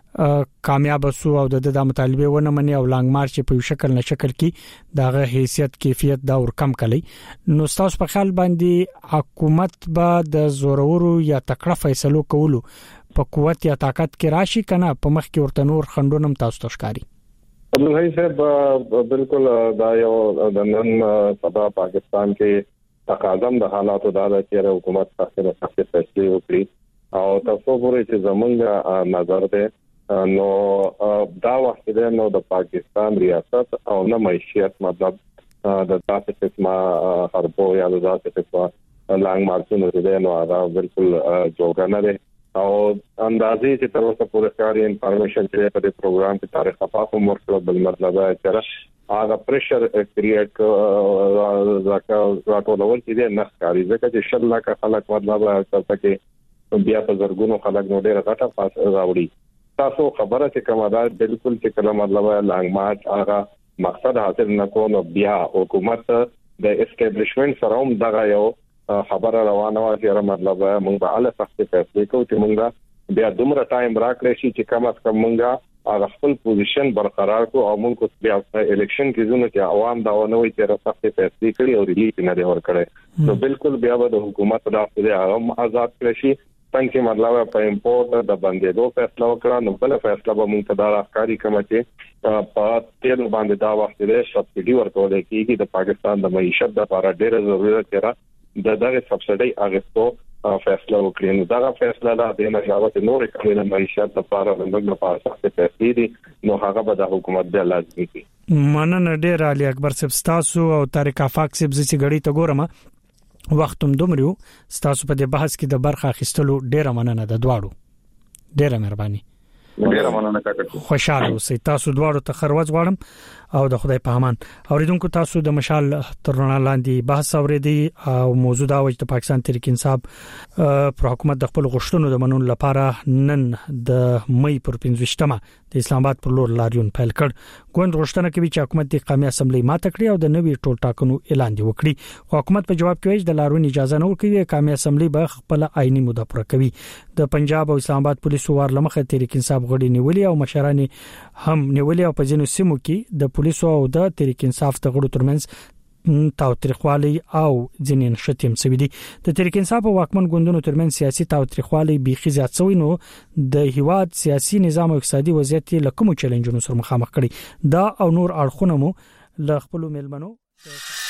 B: کامیاب سو او د مطالبه ونه مني او لانګ مارچ په شکل نه شکل کې دغه حیثیت کیفیت دا ور کم کړي نو تاسو په خیال باندې حکومت به د زورورو یا تکړه فیصلو کولو په قوت یا طاقت کې راشي کنه په مخ کې ورته نور خندونم تاسو تشکاري
D: عبدالحی صاحب بالکل دا یو د نن سبا پاکستان کې تقاضم د حالاتو دا چې حکومت تاسو سخت فیصله وکړي او تاسو پورې چې زمونږ نظر ده نو دا وخت دی نو د پاکستان ریاست او نه معیشت مطلب د تاسو قسمه حربو یا د تاسو قسمه لانګ مارچونو دی نو هغه بالکل جوړ نه او اندازې چې تر اوسه پورې کاری انفارمیشن چې په دې پروګرام کې تاریخ افاق مرکز بل مطلب دا چې هغه پریشر کریټ راټولول چې نه کاری ځکه چې شل کا خلک مطلب تاسو کې بیا په زرګونو خلک نو ډېر غټه پاس راوړي تاسو خبره چې کومه بالکل چې کله مطلب لانګ مارچ هغه مقصد حاصل نکو نو بیا حکومت د اسټابلیشمنت سره هم دغه یو خبره روانه و چې مطلب موږ به اله سخت فیصله کوو چې موږ بیا دومره ټایم راکړی شي چې کم از کم موږ هغه خپل پوزیشن برقرار کو او موږ بیا الیکشن کې زونه چې عوام دا ونه وي چې سخت فیصله کړي او ریلیټ نه دی ور کړی نو بالکل بیا به د حکومت د خپل آزاد کړی شي څنګه مطلب په امپورټ د باندې دوه فیصله وکړه نو بل فیصله به موږ ته دا راکاري کوم چې په تیل باندې دا وخت دی سبسيډي ورکول کیږي د پاکستان د معیشت لپاره ډېر ضرورت دی دغه سبسيډي اغستو فیصله وکړي نو دا فیصله د نه جواب نور کوي د معیشت لپاره موږ په اساس ته دي نو هغه به د حکومت د لازمي دي
B: مننه ډېر علي اکبر صاحب تاسو او طارق افاق صاحب چې غړي ته ګورم وختم دومریو تاسو په دې بحث کې د برخه اخیستلو ډیره مننه د دواړو ډیره مهرباني
V: ډیره مننه کاکا
B: خوشاله اوسئ تاسو دواړو ته خروج غواړم او د خدای په امان. اوریدونکو تاسو د مشال ترنا لاندې بحث اوریدي او موضوع دا و چې د پاکستان تحریک انصاف پر حکومت د خپل غوښتنو د منون لپاره نن د مې پر 15مه د اسلام آباد پر لور لاریون پیل کړ. ګوند غوښتنه کوي چې حکومت د قومي اسمبلی ماته کړي او د نوي ټول ټاکنو اعلان دی وکړي. حکومت په جواب کې وایي د لاریون اجازه نه ورکوي. قومي اسمبلی به خپل آئینی موده پوره کوي. د پنجاب او اسلام آباد پولیسو وار لمخه تحریک انصاف غړي نیولې او مشران هم نیولې او په ځینو سیمو کې د پولیسو او د تحریک انصاف د غړو ترمنځ تاوتریخوالي او ځینې نشټیم سوي دي. د تحریک انصاف او واکمن ګوندونو ترمنځ سیاسي تاوتریخوالي بيخي زیات شوی نو د هیواد سیاسي نظام او اقتصادي وضعیت له کوم چیلنجونو سره مخامخ کړي. دا او نور اړخونه مو له خپل ملمنو